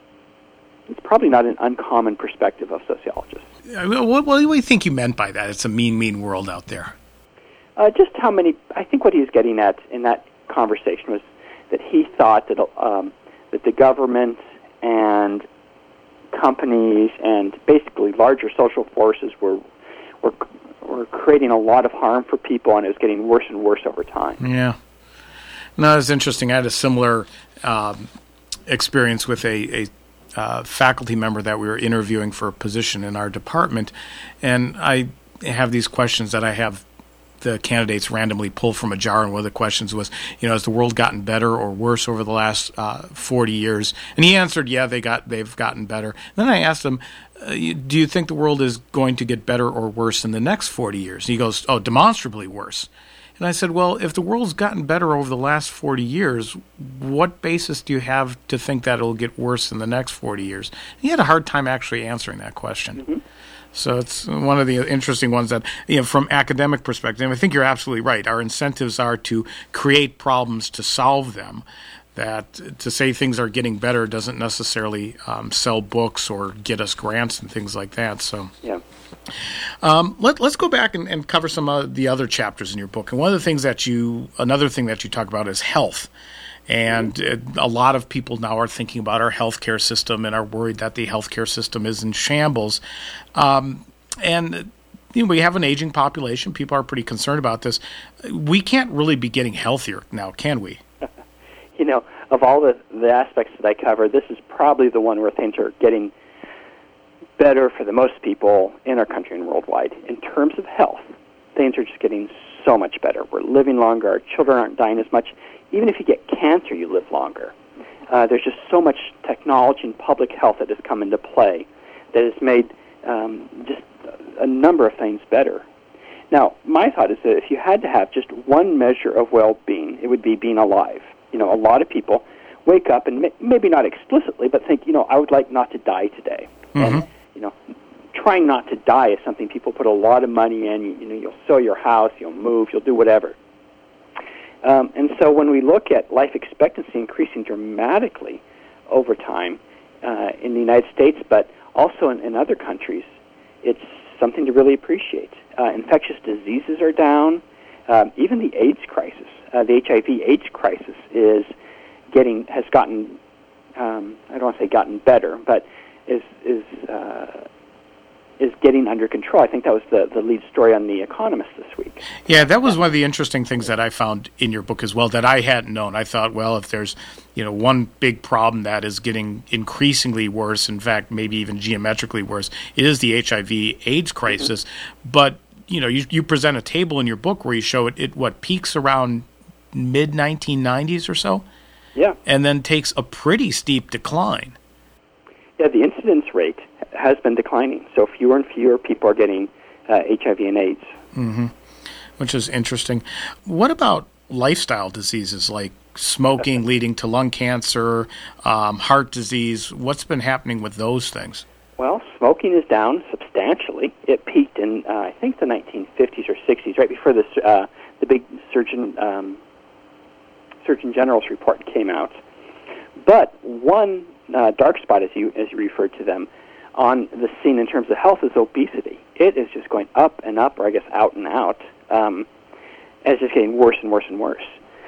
Speaker 2: It's probably not an uncommon perspective of sociologists.
Speaker 3: What, what do you think you meant by that? It's a mean, mean world out there.
Speaker 2: Uh, just how many, I think what he was getting at in that conversation was that he thought that um, that the government and companies and basically larger social forces were, were, were creating a lot of harm for people, and it was getting worse and worse over time.
Speaker 3: Yeah. No, it's interesting. I had a similar um, experience with a, a Uh, faculty member that we were interviewing for a position in our department, and I have these questions that I have the candidates randomly pulled from a jar, and one of the questions was, you know, has the world gotten better or worse over the last uh, forty years? And he answered, yeah, they got they've gotten better. And then I asked him, uh, do you think the world is going to get better or worse in the next forty years? And he goes, oh, demonstrably worse. And I said, well, if the world's gotten better over the last forty years, what basis do you have to think that it'll get worse in the next forty years? And he had a hard time actually answering that question. Mm-hmm. So it's one of the interesting ones that, you know, from academic perspective, I think you're absolutely right. Our incentives are to create problems to solve them. That to say things are getting better doesn't necessarily um, sell books or get us grants and things like that. So
Speaker 2: yeah.
Speaker 3: Um, let, let's go back and, and cover some of the other chapters in your book. And one of the things that you, another thing that you talk about is health. And uh, a lot of people now are thinking about our healthcare system and are worried that the healthcare system is in shambles. Um, and you know, we have an aging population. People are pretty concerned about this. We can't really be getting healthier now, can we?
Speaker 2: You know, of all the, the aspects that I cover, this is probably the one where things are getting better for the most people in our country and worldwide. In terms of health, things are just getting so much better. We're living longer. Our children aren't dying as much. Even if you get cancer, you live longer. Uh, there's just so much technology and public health that has come into play that has made um, just a number of things better. Now, my thought is that if you had to have just one measure of well-being, it would be being alive. You know, a lot of people wake up and may, maybe not explicitly, but think, you know, I would like not to die today.
Speaker 3: Mm-hmm.
Speaker 2: And, you know, trying not to die is something people put a lot of money in. You, you know, you'll sell your house, you'll move, you'll do whatever. Um, and so when we look at life expectancy increasing dramatically over time uh, in the United States, but also in, in other countries, it's something to really appreciate. Uh, infectious diseases are down. Um, even the AIDS crisis, uh, the H I V AIDS crisis, is getting has gotten. Um, I don't want to say gotten better, but is is uh, is getting under control. I think that was the, the lead story on The Economist this week.
Speaker 3: Yeah, that was one of the interesting things that I found in your book as well that I hadn't known. I thought, well, if there's, you know, one big problem that is getting increasingly worse, in fact, maybe even geometrically worse, it is the H I V AIDS crisis. Mm-hmm. But, you know, you, you present a table in your book where you show it, it what, peaks around mid nineteen nineties or so?
Speaker 2: Yeah.
Speaker 3: And then takes a pretty steep decline.
Speaker 2: Yeah, the incidence rate has been declining. So fewer and fewer people are getting uh, H I V and AIDS.
Speaker 3: Mm-hmm. Which is interesting. What about lifestyle diseases like smoking leading to lung cancer, um, heart disease? What's been happening with those things?
Speaker 2: Well, smoking is down substantially. It peaked in, uh, I think, the nineteen fifties or sixties, right before the, uh, the big Surgeon, um, Surgeon General's report came out. But one uh, dark spot, as you as you referred to them, on the scene in terms of health is obesity. It is just going up and up, or I guess out and out, um, and it's just getting worse and worse and worse.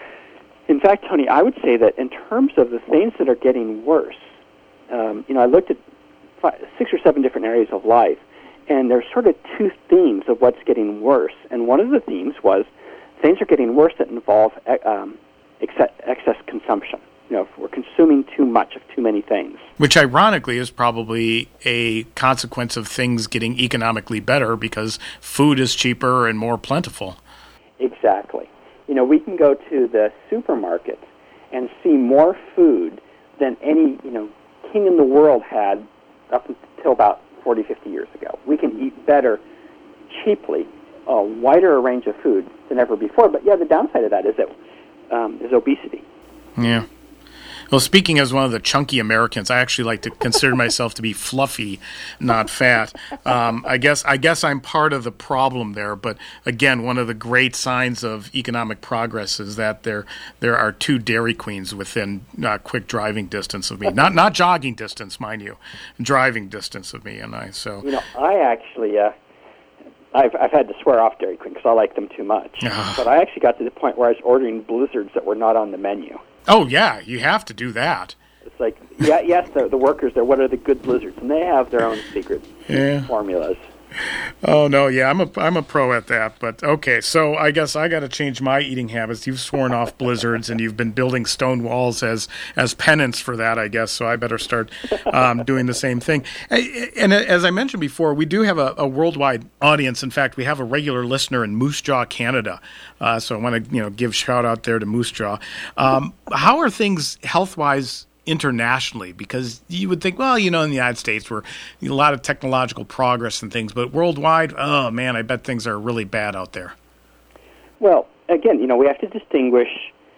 Speaker 2: In fact, Tony, I would say that in terms of the things that are getting worse, um, you know, I looked at five, six or seven different areas of life, and there's sort of two themes of what's getting worse. And one of the themes was things are getting worse that involve um, excess, excess consumption. You know, if we're consuming too much of too many things.
Speaker 3: Which ironically is probably a consequence of things getting economically better because food is cheaper and more plentiful.
Speaker 2: Exactly. You know, we can go to the supermarket and see more food than any, you know, king in the world had up until about forty, fifty years ago. We can eat better, cheaply, a wider range of food than ever before. But yeah, the downside of that is that um, is obesity.
Speaker 3: Yeah. Well, speaking as one of the chunky Americans, I actually like to consider myself to be fluffy, not fat. Um, I guess I guess I'm part of the problem there. But again, one of the great signs of economic progress is that there there are two Dairy Queens within uh, quick driving distance of me. Not not jogging distance, mind you, driving distance of me. And I so
Speaker 2: you know I actually. Uh, I've I've had to swear off Dairy Queen because I like them too much. But I actually got to the point where I was ordering blizzards that were not on the menu.
Speaker 3: Oh, yeah, you have to do that.
Speaker 2: It's like, yeah, yes, the, the workers there, what are the good blizzards? And they have their own secret
Speaker 3: yeah.
Speaker 2: formulas.
Speaker 3: Oh no, yeah, I'm a I'm a pro at that. But okay, so I guess I got to change my eating habits. You've sworn off blizzards, and you've been building stone walls as as penance for that, I guess. So I better start um, doing the same thing. And as I mentioned before, we do have a, a worldwide audience. In fact, we have a regular listener in Moose Jaw, Canada. Uh, so I want to you know give shout out there to Moose Jaw. Um, how are things health wise internationally? Because you would think, well, you know, in the United States, we're a lot of technological progress and things, but worldwide, oh man, I bet things are really bad out there.
Speaker 2: Well, again, you know, we have to distinguish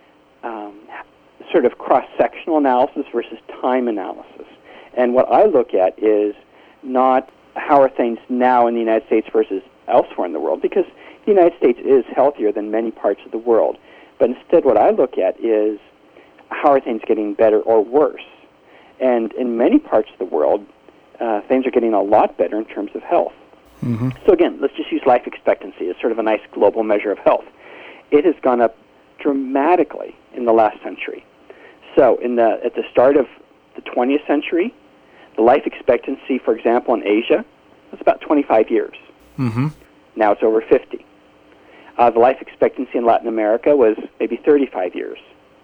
Speaker 2: um, sort of cross-sectional analysis versus time analysis. And what I look at is not how are things now in the United States versus elsewhere in the world, because the United States is healthier than many parts of the world. But instead, what I look at is how are things getting better or worse? And in many parts of the world, uh, things are getting a lot better in terms of health. Mm-hmm. So again, let's just use life expectancy as sort of a nice global measure of health. It has gone up dramatically in the last century. So in the at the start of the twentieth century, the life expectancy, for example, in Asia was about twenty-five years. Mm-hmm. Now it's over fifty. Uh, the life expectancy in Latin America was maybe thirty-five years.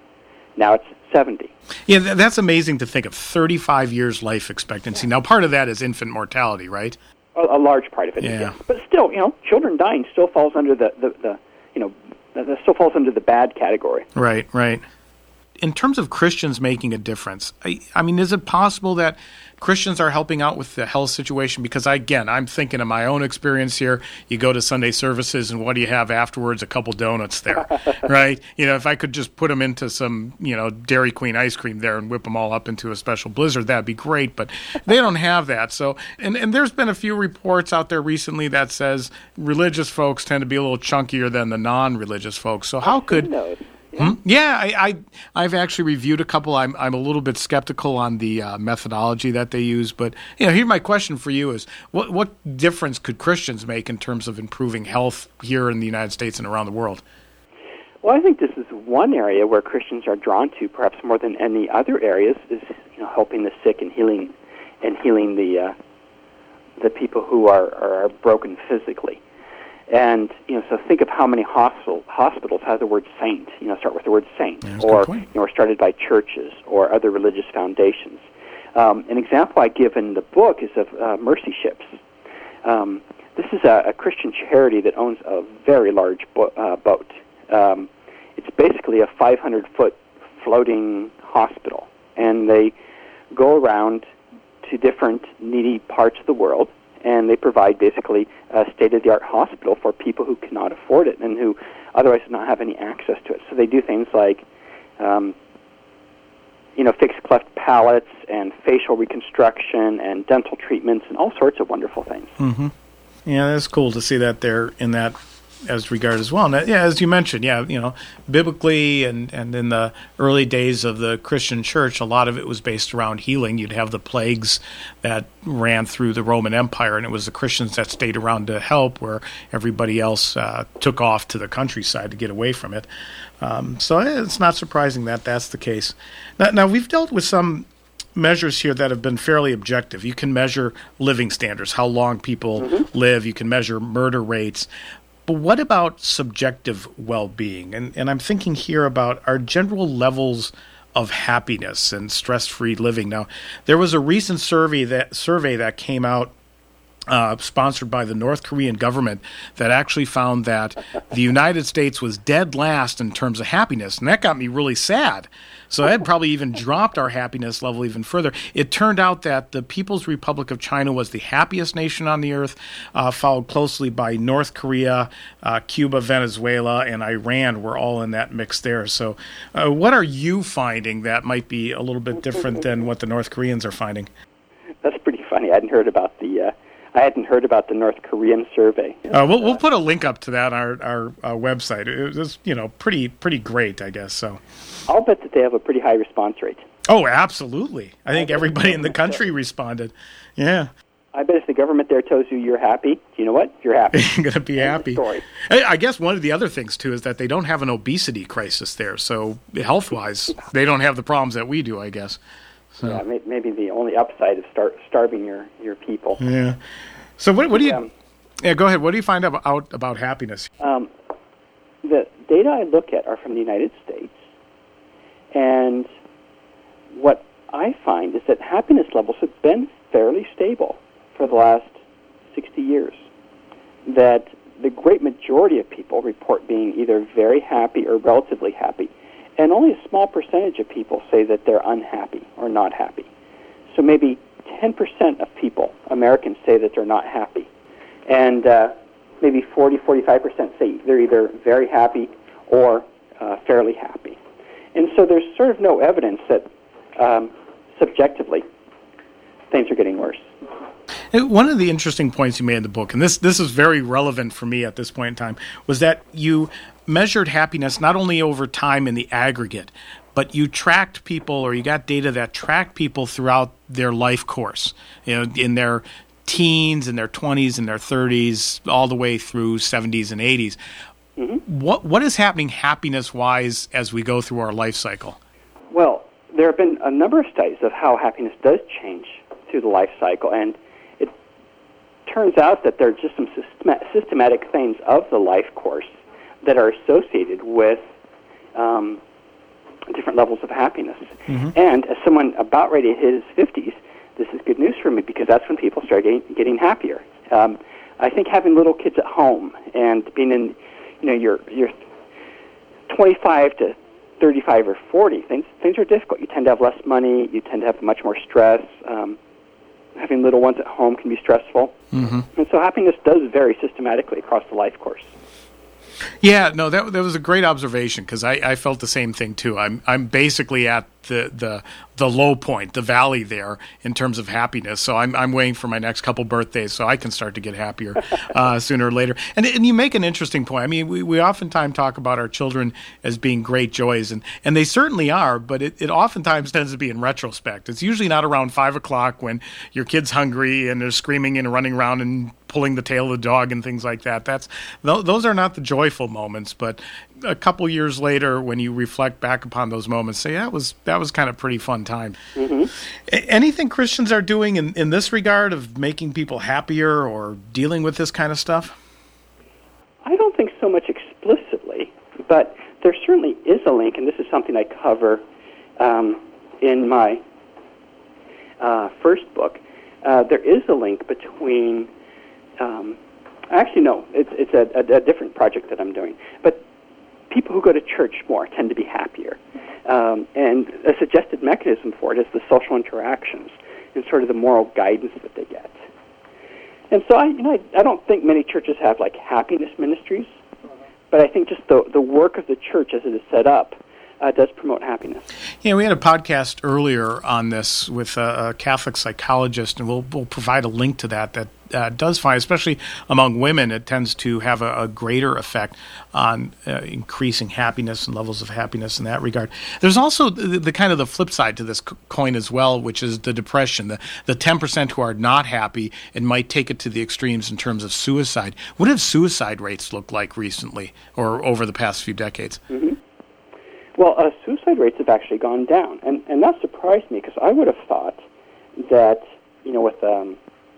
Speaker 2: Now it's seventy.
Speaker 3: Yeah, that's amazing to think of, thirty-five years life expectancy. Now, part of that is infant mortality, right?
Speaker 2: A, a large part of it,
Speaker 3: yeah.
Speaker 2: yes. But still, you know, children dying still falls under the, the, the you know, that still falls under the bad category.
Speaker 3: Right, right. In terms of Christians making a difference, I, I mean, is it possible that Christians are helping out with the health situation? Because, again, I'm thinking of my own experience here. You go to Sunday services, and what do you have afterwards? A couple donuts there, right? You know, if I could just put them into some, you know, Dairy Queen ice cream there and whip them all up into a special blizzard, that'd be great. But they don't have that. So, and, and there's been a few reports out there recently that says religious folks tend to be a little chunkier than the non-religious folks. So how could...
Speaker 2: Yeah,
Speaker 3: hmm? yeah I, I, I've actually reviewed a couple. I'm I'm a little bit skeptical on the uh, methodology that they use. But you know, here's my question for you: is what what difference could Christians make in terms of improving health here in the United States and around the world?
Speaker 2: Well, I think this is one area where Christians are drawn to, perhaps more than any other areas, is you know helping the sick and healing and healing the uh, the people who are, are broken physically. And, you know, so think of how many hospital, hospitals have the word saint, you know, start with the word saint,
Speaker 3: yeah,
Speaker 2: or, you know, are started by churches or other religious foundations. Um, an example I give in the book is of uh, Mercy Ships. Um, this is a, a Christian charity that owns a very large bo- uh, boat. Um, it's basically a five hundred foot floating hospital, and they go around to different needy parts of the world, and they provide basically a state-of-the-art hospital for people who cannot afford it and who otherwise do not have any access to it. So they do things like, um, you know, fixed cleft palates and facial reconstruction and dental treatments and all sorts of wonderful things.
Speaker 3: Mm-hmm. Yeah, that's cool to see that there in that as regard as well. And, yeah, as you mentioned, yeah, you know, biblically and, and in the early days of the Christian church, a lot of it was based around healing. You'd have the plagues that ran through the Roman Empire, and it was the Christians that stayed around to help, where everybody else uh, took off to the countryside to get away from it. Um, so it's not surprising that that's the case. Now, now, we've dealt with some measures here that have been fairly objective. You can measure living standards, how long people mm-hmm. live. You can measure murder rates. But what about subjective well-being? And, and I'm thinking here about our general levels of happiness and stress-free living. Now, there was a recent survey that survey that came out uh, sponsored by the North Korean government that actually found that the United States was dead last in terms of happiness, and that got me really sad. So that probably even dropped our happiness level even further. It turned out that the People's Republic of China was the happiest nation on the earth, uh, followed closely by North Korea, uh, Cuba, Venezuela, and Iran were all in that mix there. So uh, what are you finding that might be a little bit different than what the North Koreans are finding?
Speaker 2: That's pretty funny. I hadn't heard about the uh, I hadn't heard about the North Korean survey.
Speaker 3: Uh, we'll we'll put a link up to that on our our uh, website. It was, you know, pretty pretty great, I guess. So
Speaker 2: I'll bet that they have a pretty high response rate.
Speaker 3: Oh, absolutely. I think everybody in the country responded. Yeah.
Speaker 2: I bet if the government there tells you you're happy, you know what? You're happy.
Speaker 3: You're going to be happy.
Speaker 2: Story.
Speaker 3: I guess one of the other things, too, is that they don't have an obesity crisis there. So health-wise, they don't have the problems that we do, I guess. So.
Speaker 2: Yeah, maybe the only upside is start starving your, your people.
Speaker 3: Yeah. So what, what do you?
Speaker 2: Um,
Speaker 3: yeah, go ahead. What do you find out, out about happiness?
Speaker 2: Um, the data I look at are from the United States, and what I find is that happiness levels have been fairly stable for the last sixty years. That the great majority of people report being either very happy or relatively happy, and only a small percentage of people say that they're unhappy or not happy. So maybe ten percent of people, Americans, say that they're not happy. And uh, maybe forty, forty-five percent say they're either very happy or uh, fairly happy. And so there's sort of no evidence that um, subjectively things are getting worse.
Speaker 3: One of the interesting points you made in the book, and this this is very relevant for me at this point in time, was that you measured happiness not only over time in the aggregate, but you tracked people, or you got data that tracked people throughout their life course, you know, in their teens, in their twenties, in their thirties, all the way through seventies and eighties. Mm-hmm. What what is happening happiness-wise as we go through our life cycle?
Speaker 2: Well, there have been a number of studies of how happiness does change through the life cycle, and it turns out that there are just some systematic things of the life course that are associated with um, different levels of happiness. Mm-hmm. And as someone about ready to hit his fifties, this is good news for me because that's when people start getting, getting happier. Um, I think having little kids at home and being in, you know, your your twenty-five to thirty-five or forty, things things are difficult. You tend to have less money. You tend to have much more stress. Um, having little ones at home can be stressful. Mm-hmm. And so happiness does vary systematically across the life course.
Speaker 3: Yeah, no, that that was a great observation because I, I felt the same thing too. I'm I'm basically at the, the the low point, the valley there in terms of happiness. So I'm I'm waiting for my next couple birthdays so I can start to get happier uh, sooner or later. And and you make an interesting point. I mean, we, we oftentimes talk about our children as being great joys, and, and they certainly are, but it, it oftentimes tends to be in retrospect. It's usually not around five o'clock when your kid's hungry and they're screaming and running around and pulling the tail of the dog and things like that. That's those are not the joyful moments, but a couple years later, when you reflect back upon those moments, say, yeah, that was that was kind of pretty fun time. Mm-hmm. Anything Christians are doing in, in this regard of making people happier or dealing with this kind of stuff?
Speaker 2: I don't think so much explicitly, but there certainly is a link, and this is something I cover um, in my uh, first book. Uh, there is a link between Um, actually, no, it's it's a, a, a different project that I'm doing. But people who go to church more tend to be happier. Um, and a suggested mechanism for it is the social interactions and sort of the moral guidance that they get. And so I, you know, I, I don't think many churches have like happiness ministries, but I think just the the work of the church as it is set up Uh, does promote happiness.
Speaker 3: Yeah, we had a podcast earlier on this with a, a Catholic psychologist, and we'll we'll provide a link to that. That uh, does find, especially among women, it tends to have a, a greater effect on uh, increasing happiness and levels of happiness in that regard. There's also the, the kind of the flip side to this coin as well, which is the depression, the the ten percent who are not happy and might take it to the extremes in terms of suicide. What have suicide rates looked like recently or over the past few decades?
Speaker 2: Mm-hmm. Well, uh, suicide rates have actually gone down, and, and that surprised me because I would have thought that, you know, with um,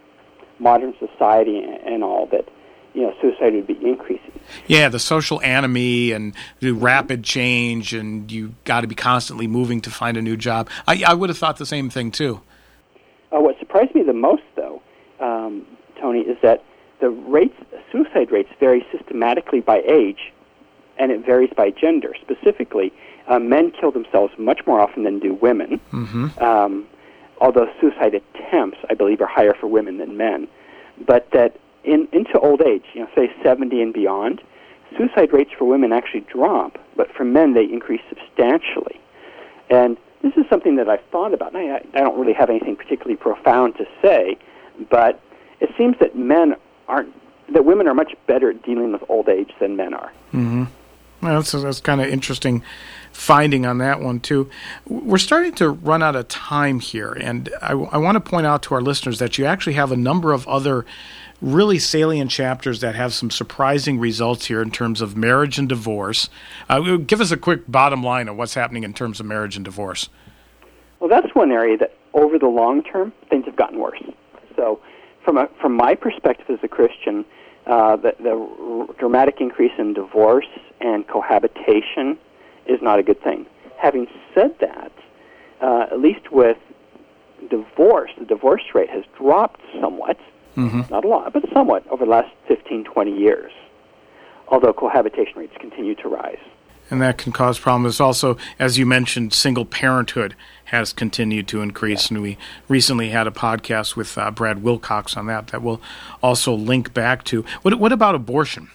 Speaker 2: modern society and, and all, that, you know, suicide would be increasing.
Speaker 3: Yeah, the social anomie and the rapid change, and you got to be constantly moving to find a new job. I, I would have thought the same thing, too.
Speaker 2: Uh, what surprised me the most, though, um, Tony, is that the rates, suicide rates vary systematically by age, and it varies by gender. Specifically, uh, men kill themselves much more often than do women, mm-hmm. um, although suicide attempts, I believe, are higher for women than men. But that in, into old age, you know, say seventy and beyond, suicide rates for women actually drop, but for men they increase substantially. And this is something that I've thought about, and I, I don't really have anything particularly profound to say, but it seems that men aren't, that women are much better at dealing with old age than men are.
Speaker 3: Mm-hmm. Well, that's, that's kind of interesting finding on that one, too. We're starting to run out of time here, and I, I want to point out to our listeners that you actually have a number of other really salient chapters that have some surprising results here in terms of marriage and divorce. Uh, give us a quick bottom line of what's happening in terms of marriage and divorce.
Speaker 2: Well, that's one area that over the long term, things have gotten worse. So, from a, from my perspective as a Christian, uh, the, the r- dramatic increase in divorce and cohabitation is not a good thing. Having said that, uh, at least with divorce, the divorce rate has dropped somewhat, mm-hmm. not a lot, but somewhat over the last fifteen, twenty years, although cohabitation rates continue to rise.
Speaker 3: And that can cause problems. Also, as you mentioned, single parenthood has continued to increase, yeah. and we recently had a podcast with uh, Brad Wilcox on that that we'll also link back to. What, what about abortion?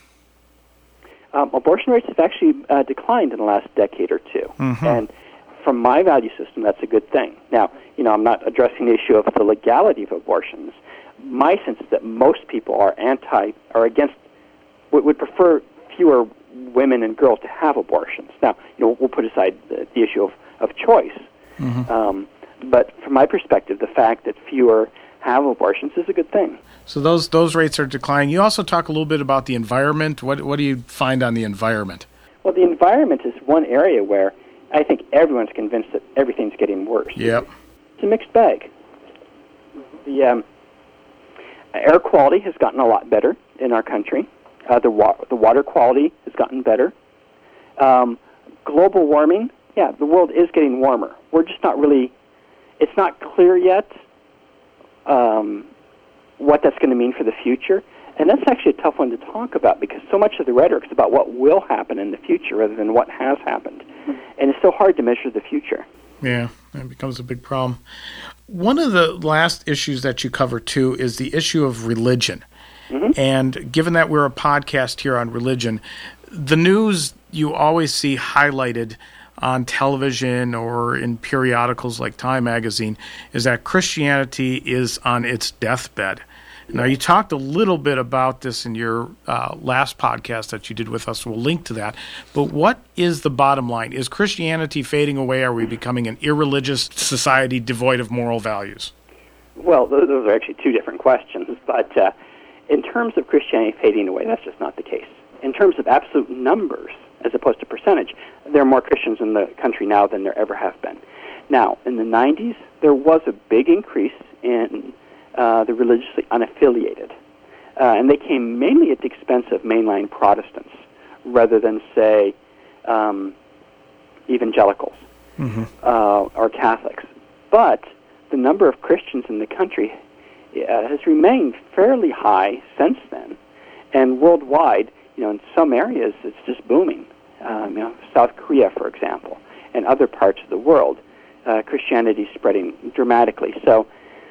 Speaker 2: Um, abortion rates have actually uh, declined in the last decade or two,
Speaker 3: mm-hmm.
Speaker 2: and from my value system, that's a good thing. Now, you know, I'm not addressing the issue of the legality of abortions. My sense is that most people are anti, or against, would, would prefer fewer women and girls to have abortions. Now, you know, we'll put aside the, the issue of, of choice. Mm-hmm. Um, but from my perspective, the fact that fewer have abortions is a good thing.
Speaker 3: So those those rates are declining. You also talk a little bit about the environment. What what do you find on the environment?
Speaker 2: Well, the environment is one area where I think everyone's convinced that everything's getting worse.
Speaker 3: Yep.
Speaker 2: It's a mixed bag. The um, air quality has gotten a lot better in our country. Uh, the, wa- the water quality has gotten better. Um, global warming, yeah, the world is getting warmer. We're just not really, it's not clear yet um, what that's going to mean for the future. And that's actually a tough one to talk about because so much of the rhetoric is about what will happen in the future rather than what has happened. And it's so hard to measure the future.
Speaker 3: Yeah, that becomes a big problem. One of the last issues that you cover, too, is the issue of religion. Mm-hmm. And given that we're a podcast here on religion, the news you always see highlighted on television or in periodicals like Time magazine is that Christianity is on its deathbed. Now, you talked a little bit about this in your uh, last podcast that you did with us. We'll link to that. But what is the bottom line? Is Christianity fading away? Are we becoming an irreligious society devoid of moral values?
Speaker 2: Well, those are actually two different questions. But uh, in terms of Christianity fading away, that's just not the case. In terms of absolute numbers, as opposed to percentage, there are more Christians in the country now than there ever have been. Now, in the nineties, there was a big increase in Uh, the religiously unaffiliated. Uh, and they came mainly at the expense of mainline Protestants rather than, say, um, evangelicals mm-hmm. uh, or Catholics. But the number of Christians in the country uh, has remained fairly high since then. And worldwide, you know, in some areas, it's just booming. Um, you know, South Korea, for example, and other parts of the world, uh, Christianity is spreading dramatically. So,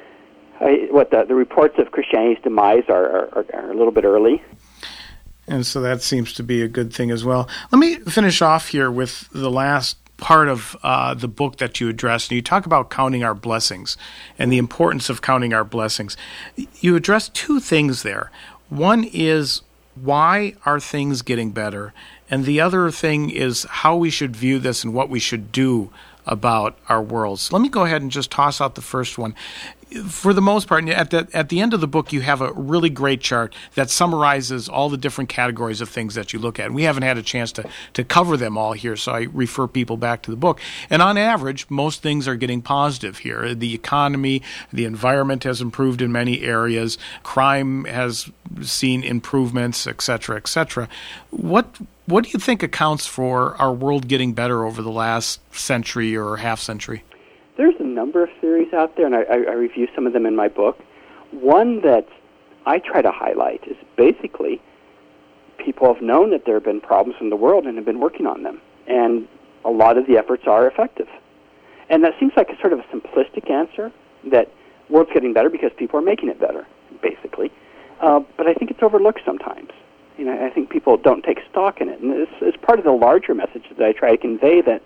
Speaker 2: I, what the, the reports of Christianity's demise are, are, are a little bit early.
Speaker 3: And so that seems to be a good thing as well. Let me finish off here with the last part of uh, the book that you address. And you talk about counting our blessings and the importance of counting our blessings. You address two things there. One is why are things getting better? And the other thing is how we should view this and what we should do about our world. So let me go ahead and just toss out the first one. For the most part, at the at the end of the book, you have a really great chart that summarizes all the different categories of things that you look at. And we haven't had a chance to, to cover them all here, so I refer people back to the book. And on average, most things are getting positive here. The economy, the environment has improved in many areas. Crime has seen improvements, et cetera, et cetera. What what do you think accounts for our world getting better over the last century or half century?
Speaker 2: There's a number of theories out there, and I, I review some of them in my book. One that I try to highlight is basically people have known that there have been problems in the world and have been working on them, and a lot of the efforts are effective. And that seems like a sort of a simplistic answer, that the world's getting better because people are making it better, basically. Uh, but I think it's overlooked sometimes. You know, I think people don't take stock in it, and it's, it's part of the larger message that I try to convey that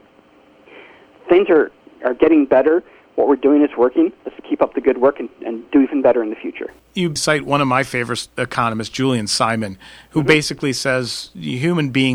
Speaker 2: things are are getting better. What we're doing is working. Let's keep up the good work and, and do even better in the future.
Speaker 3: You cite one of my favorite economists, Julian Simon, who mm-hmm. basically says human beings are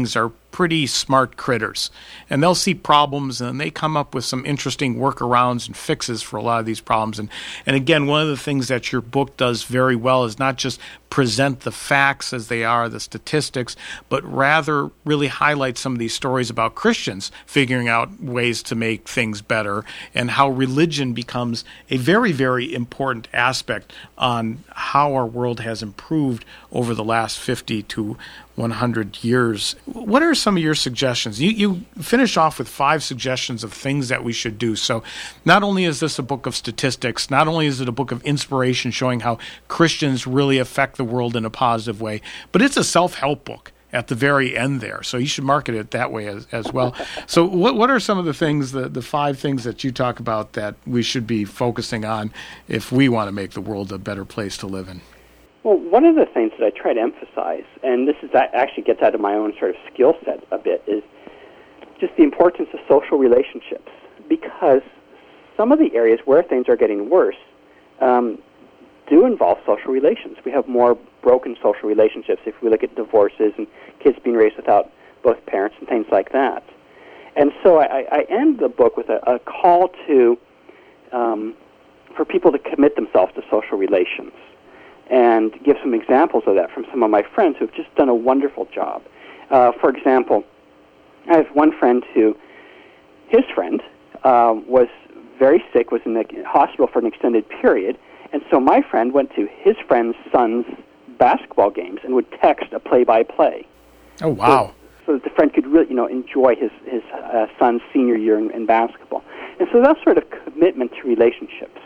Speaker 3: pretty smart critters, and they'll see problems and they come up with some interesting workarounds and fixes for a lot of these problems. And and again, one of the things that your book does very well is not just present the facts as they are, the statistics, but rather really highlight some of these stories about Christians figuring out ways to make things better, and how religion becomes a very, very important aspect on how our world has improved over the last fifty to one hundred years. What are some of your suggestions? You, you finish off with five suggestions of things that we should do. So not only is this a book of statistics, not only is it a book of inspiration showing how Christians really affect the world in a positive way, but it's a self-help book at the very end there. So you should market it that way as, as well. So what what are some of the things, the, the five things that you talk about that we should be focusing on if we want to make the world a better place to live in?
Speaker 2: Well, one of the things that I try to emphasize, and this is that actually gets out of my own sort of skill set a bit, is just the importance of social relationships. Because some of the areas where things are getting worse um, do involve social relations. We have more broken social relationships if we look at divorces and kids being raised without both parents and things like that. And so I, I end the book with a, a call to um, for people to commit themselves to social relations, and give some examples of that from some of my friends who have just done a wonderful job. Uh, for example, I have one friend who, his friend, uh, was very sick, was in the hospital for an extended period, and so my friend went to his friend's son's basketball games and would text a play-by-play.
Speaker 3: Oh, wow.
Speaker 2: So, so that the friend could really, you know, enjoy his, his uh, son's senior year in, in basketball. And so that sort of commitment to relationships.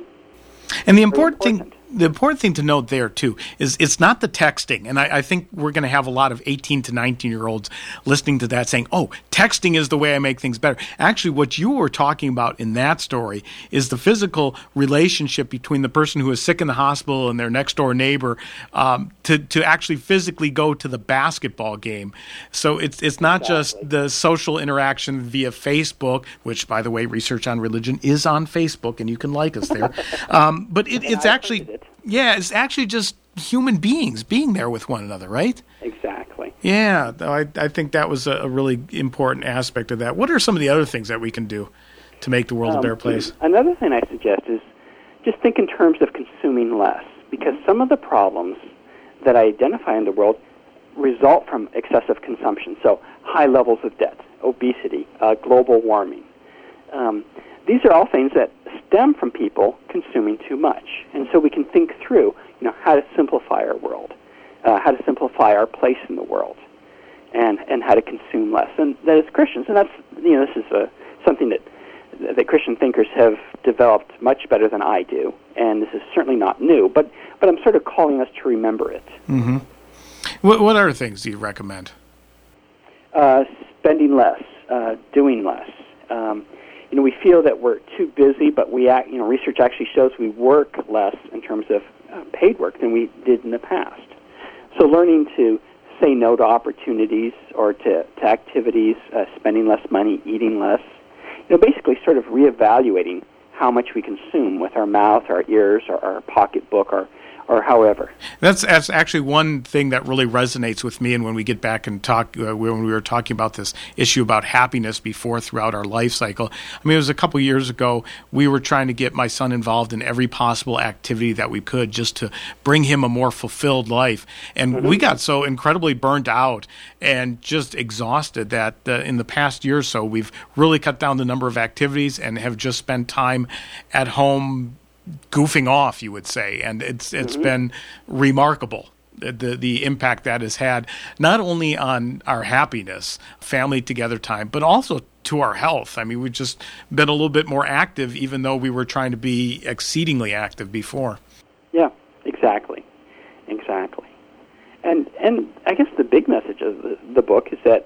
Speaker 3: And the important, important thing... The important thing to note there, too, is it's not the texting. And I, I think we're going to have a lot of eighteen to nineteen-year-olds listening to that saying, oh, texting is the way I make things better. Actually, what you were talking about in that story is the physical relationship between the person who is sick in the hospital and their next-door neighbor um, to, to actually physically go to the basketball game. So it's it's not exactly. just the social interaction via Facebook, which, by the way, Research on Religion is on Facebook, and you can like us there. um, but it, it's actually... Yeah, it's actually just human beings being there with one another, right?
Speaker 2: Exactly.
Speaker 3: Yeah, I, I think that was a really important aspect of that. What are some of the other things that we can do to make the world um, a better place?
Speaker 2: Another thing I suggest is just think in terms of consuming less, because some of the problems that I identify in the world result from excessive consumption. So high levels of debt, obesity, uh, global warming. Um, These are all things that stem from people consuming too much. And so we can think through, you know, how to simplify our world, uh, how to simplify our place in the world, and, and how to consume less. And that is Christians, and that's, you know, this is a, something that, that Christian thinkers have developed much better than I do, and this is certainly not new, but, but I'm sort of calling us to remember it.
Speaker 3: Mm-hmm. What, what other things do you recommend?
Speaker 2: Uh, spending less, uh, doing less. Um, You know, we feel that we're too busy, but we, act, you know, research actually shows we work less in terms of uh, paid work than we did in the past. So learning to say no to opportunities or to, to activities, uh, spending less money, eating less, you know, basically sort of reevaluating how much we consume with our mouth, our ears, or our pocketbook, or or however. That's,
Speaker 3: that's actually one thing that really resonates with me, and when we get back and talk, uh, when we were talking about this issue about happiness before throughout our life cycle. I mean, it was a couple years ago, we were trying to get my son involved in every possible activity that we could just to bring him a more fulfilled life. And mm-hmm. we got so incredibly burnt out and just exhausted that uh, in the past year or so, we've really cut down the number of activities and have just spent time at home goofing off, you would say, and it's it's mm-hmm. been remarkable the the impact that has had not only on our happiness, family together time, but also to our health. I mean, we've just been a little bit more active, even though we were trying to be exceedingly active before.
Speaker 2: Yeah, exactly, exactly. And and I guess the big message of the, the book is that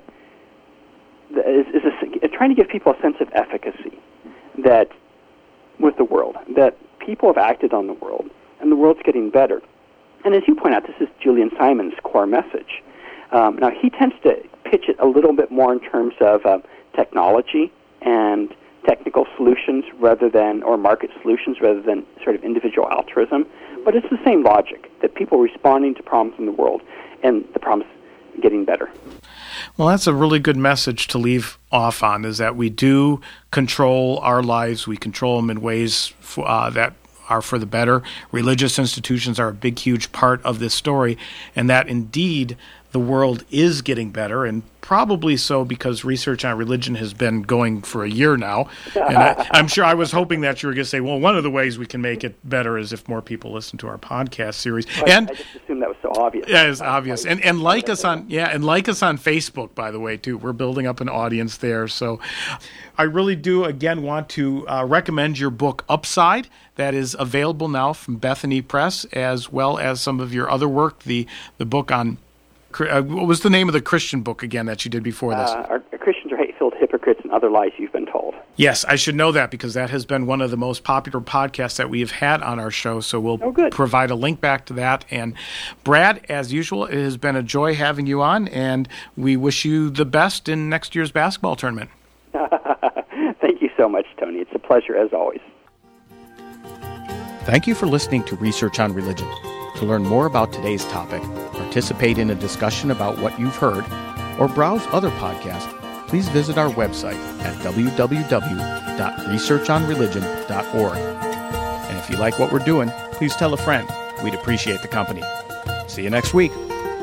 Speaker 2: is, is a, trying to give people a sense of efficacy that with the world, that people have acted on the world, and the world's getting better. And as you point out, this is Julian Simon's core message. Um, now, he tends to pitch it a little bit more in terms of uh, technology and technical solutions rather than, or market solutions rather than sort of individual altruism. But it's the same logic, that people responding to problems in the world, and the problems getting better.
Speaker 3: Well, that's a really good message to leave off on, is that we do control our lives. We control them in ways for, uh, that are for the better. Religious institutions are a big, huge part of this story, and that indeed the world is getting better, and probably so because research on religion has been going for a year now. And I, I'm sure I was hoping that you were going to say, well, one of the ways we can make it better is if more people listen to our podcast series.
Speaker 2: Well,
Speaker 3: and
Speaker 2: I just assumed that was so obvious.
Speaker 3: Yeah, it's obvious. And and like us on yeah, and like us on Facebook, by the way, too. We're building up an audience there. So I really do again want to uh, recommend your book Upside, that is available now from Bethany Press, as well as some of your other work, the the book on Uh, what was the name of the Christian book again that you did before this?
Speaker 2: Uh, our, our Christians are hate-filled hypocrites and other lies you've been told.
Speaker 3: Yes, I should know that because that has been one of the most popular podcasts that we have had on our show. So we'll
Speaker 2: oh, good.
Speaker 3: provide a link back to that. And Brad, as usual, it has been a joy having you on, and we wish you the best in next year's basketball tournament.
Speaker 2: Thank you so much, Tony. It's a pleasure as always.
Speaker 1: Thank you for listening to Research on Religion. To learn more about today's topic, participate in a discussion about what you've heard, or browse other podcasts, please visit our website at w w w dot research on religion dot org. And if you like what we're doing, please tell a friend. We'd appreciate the company. See you next week.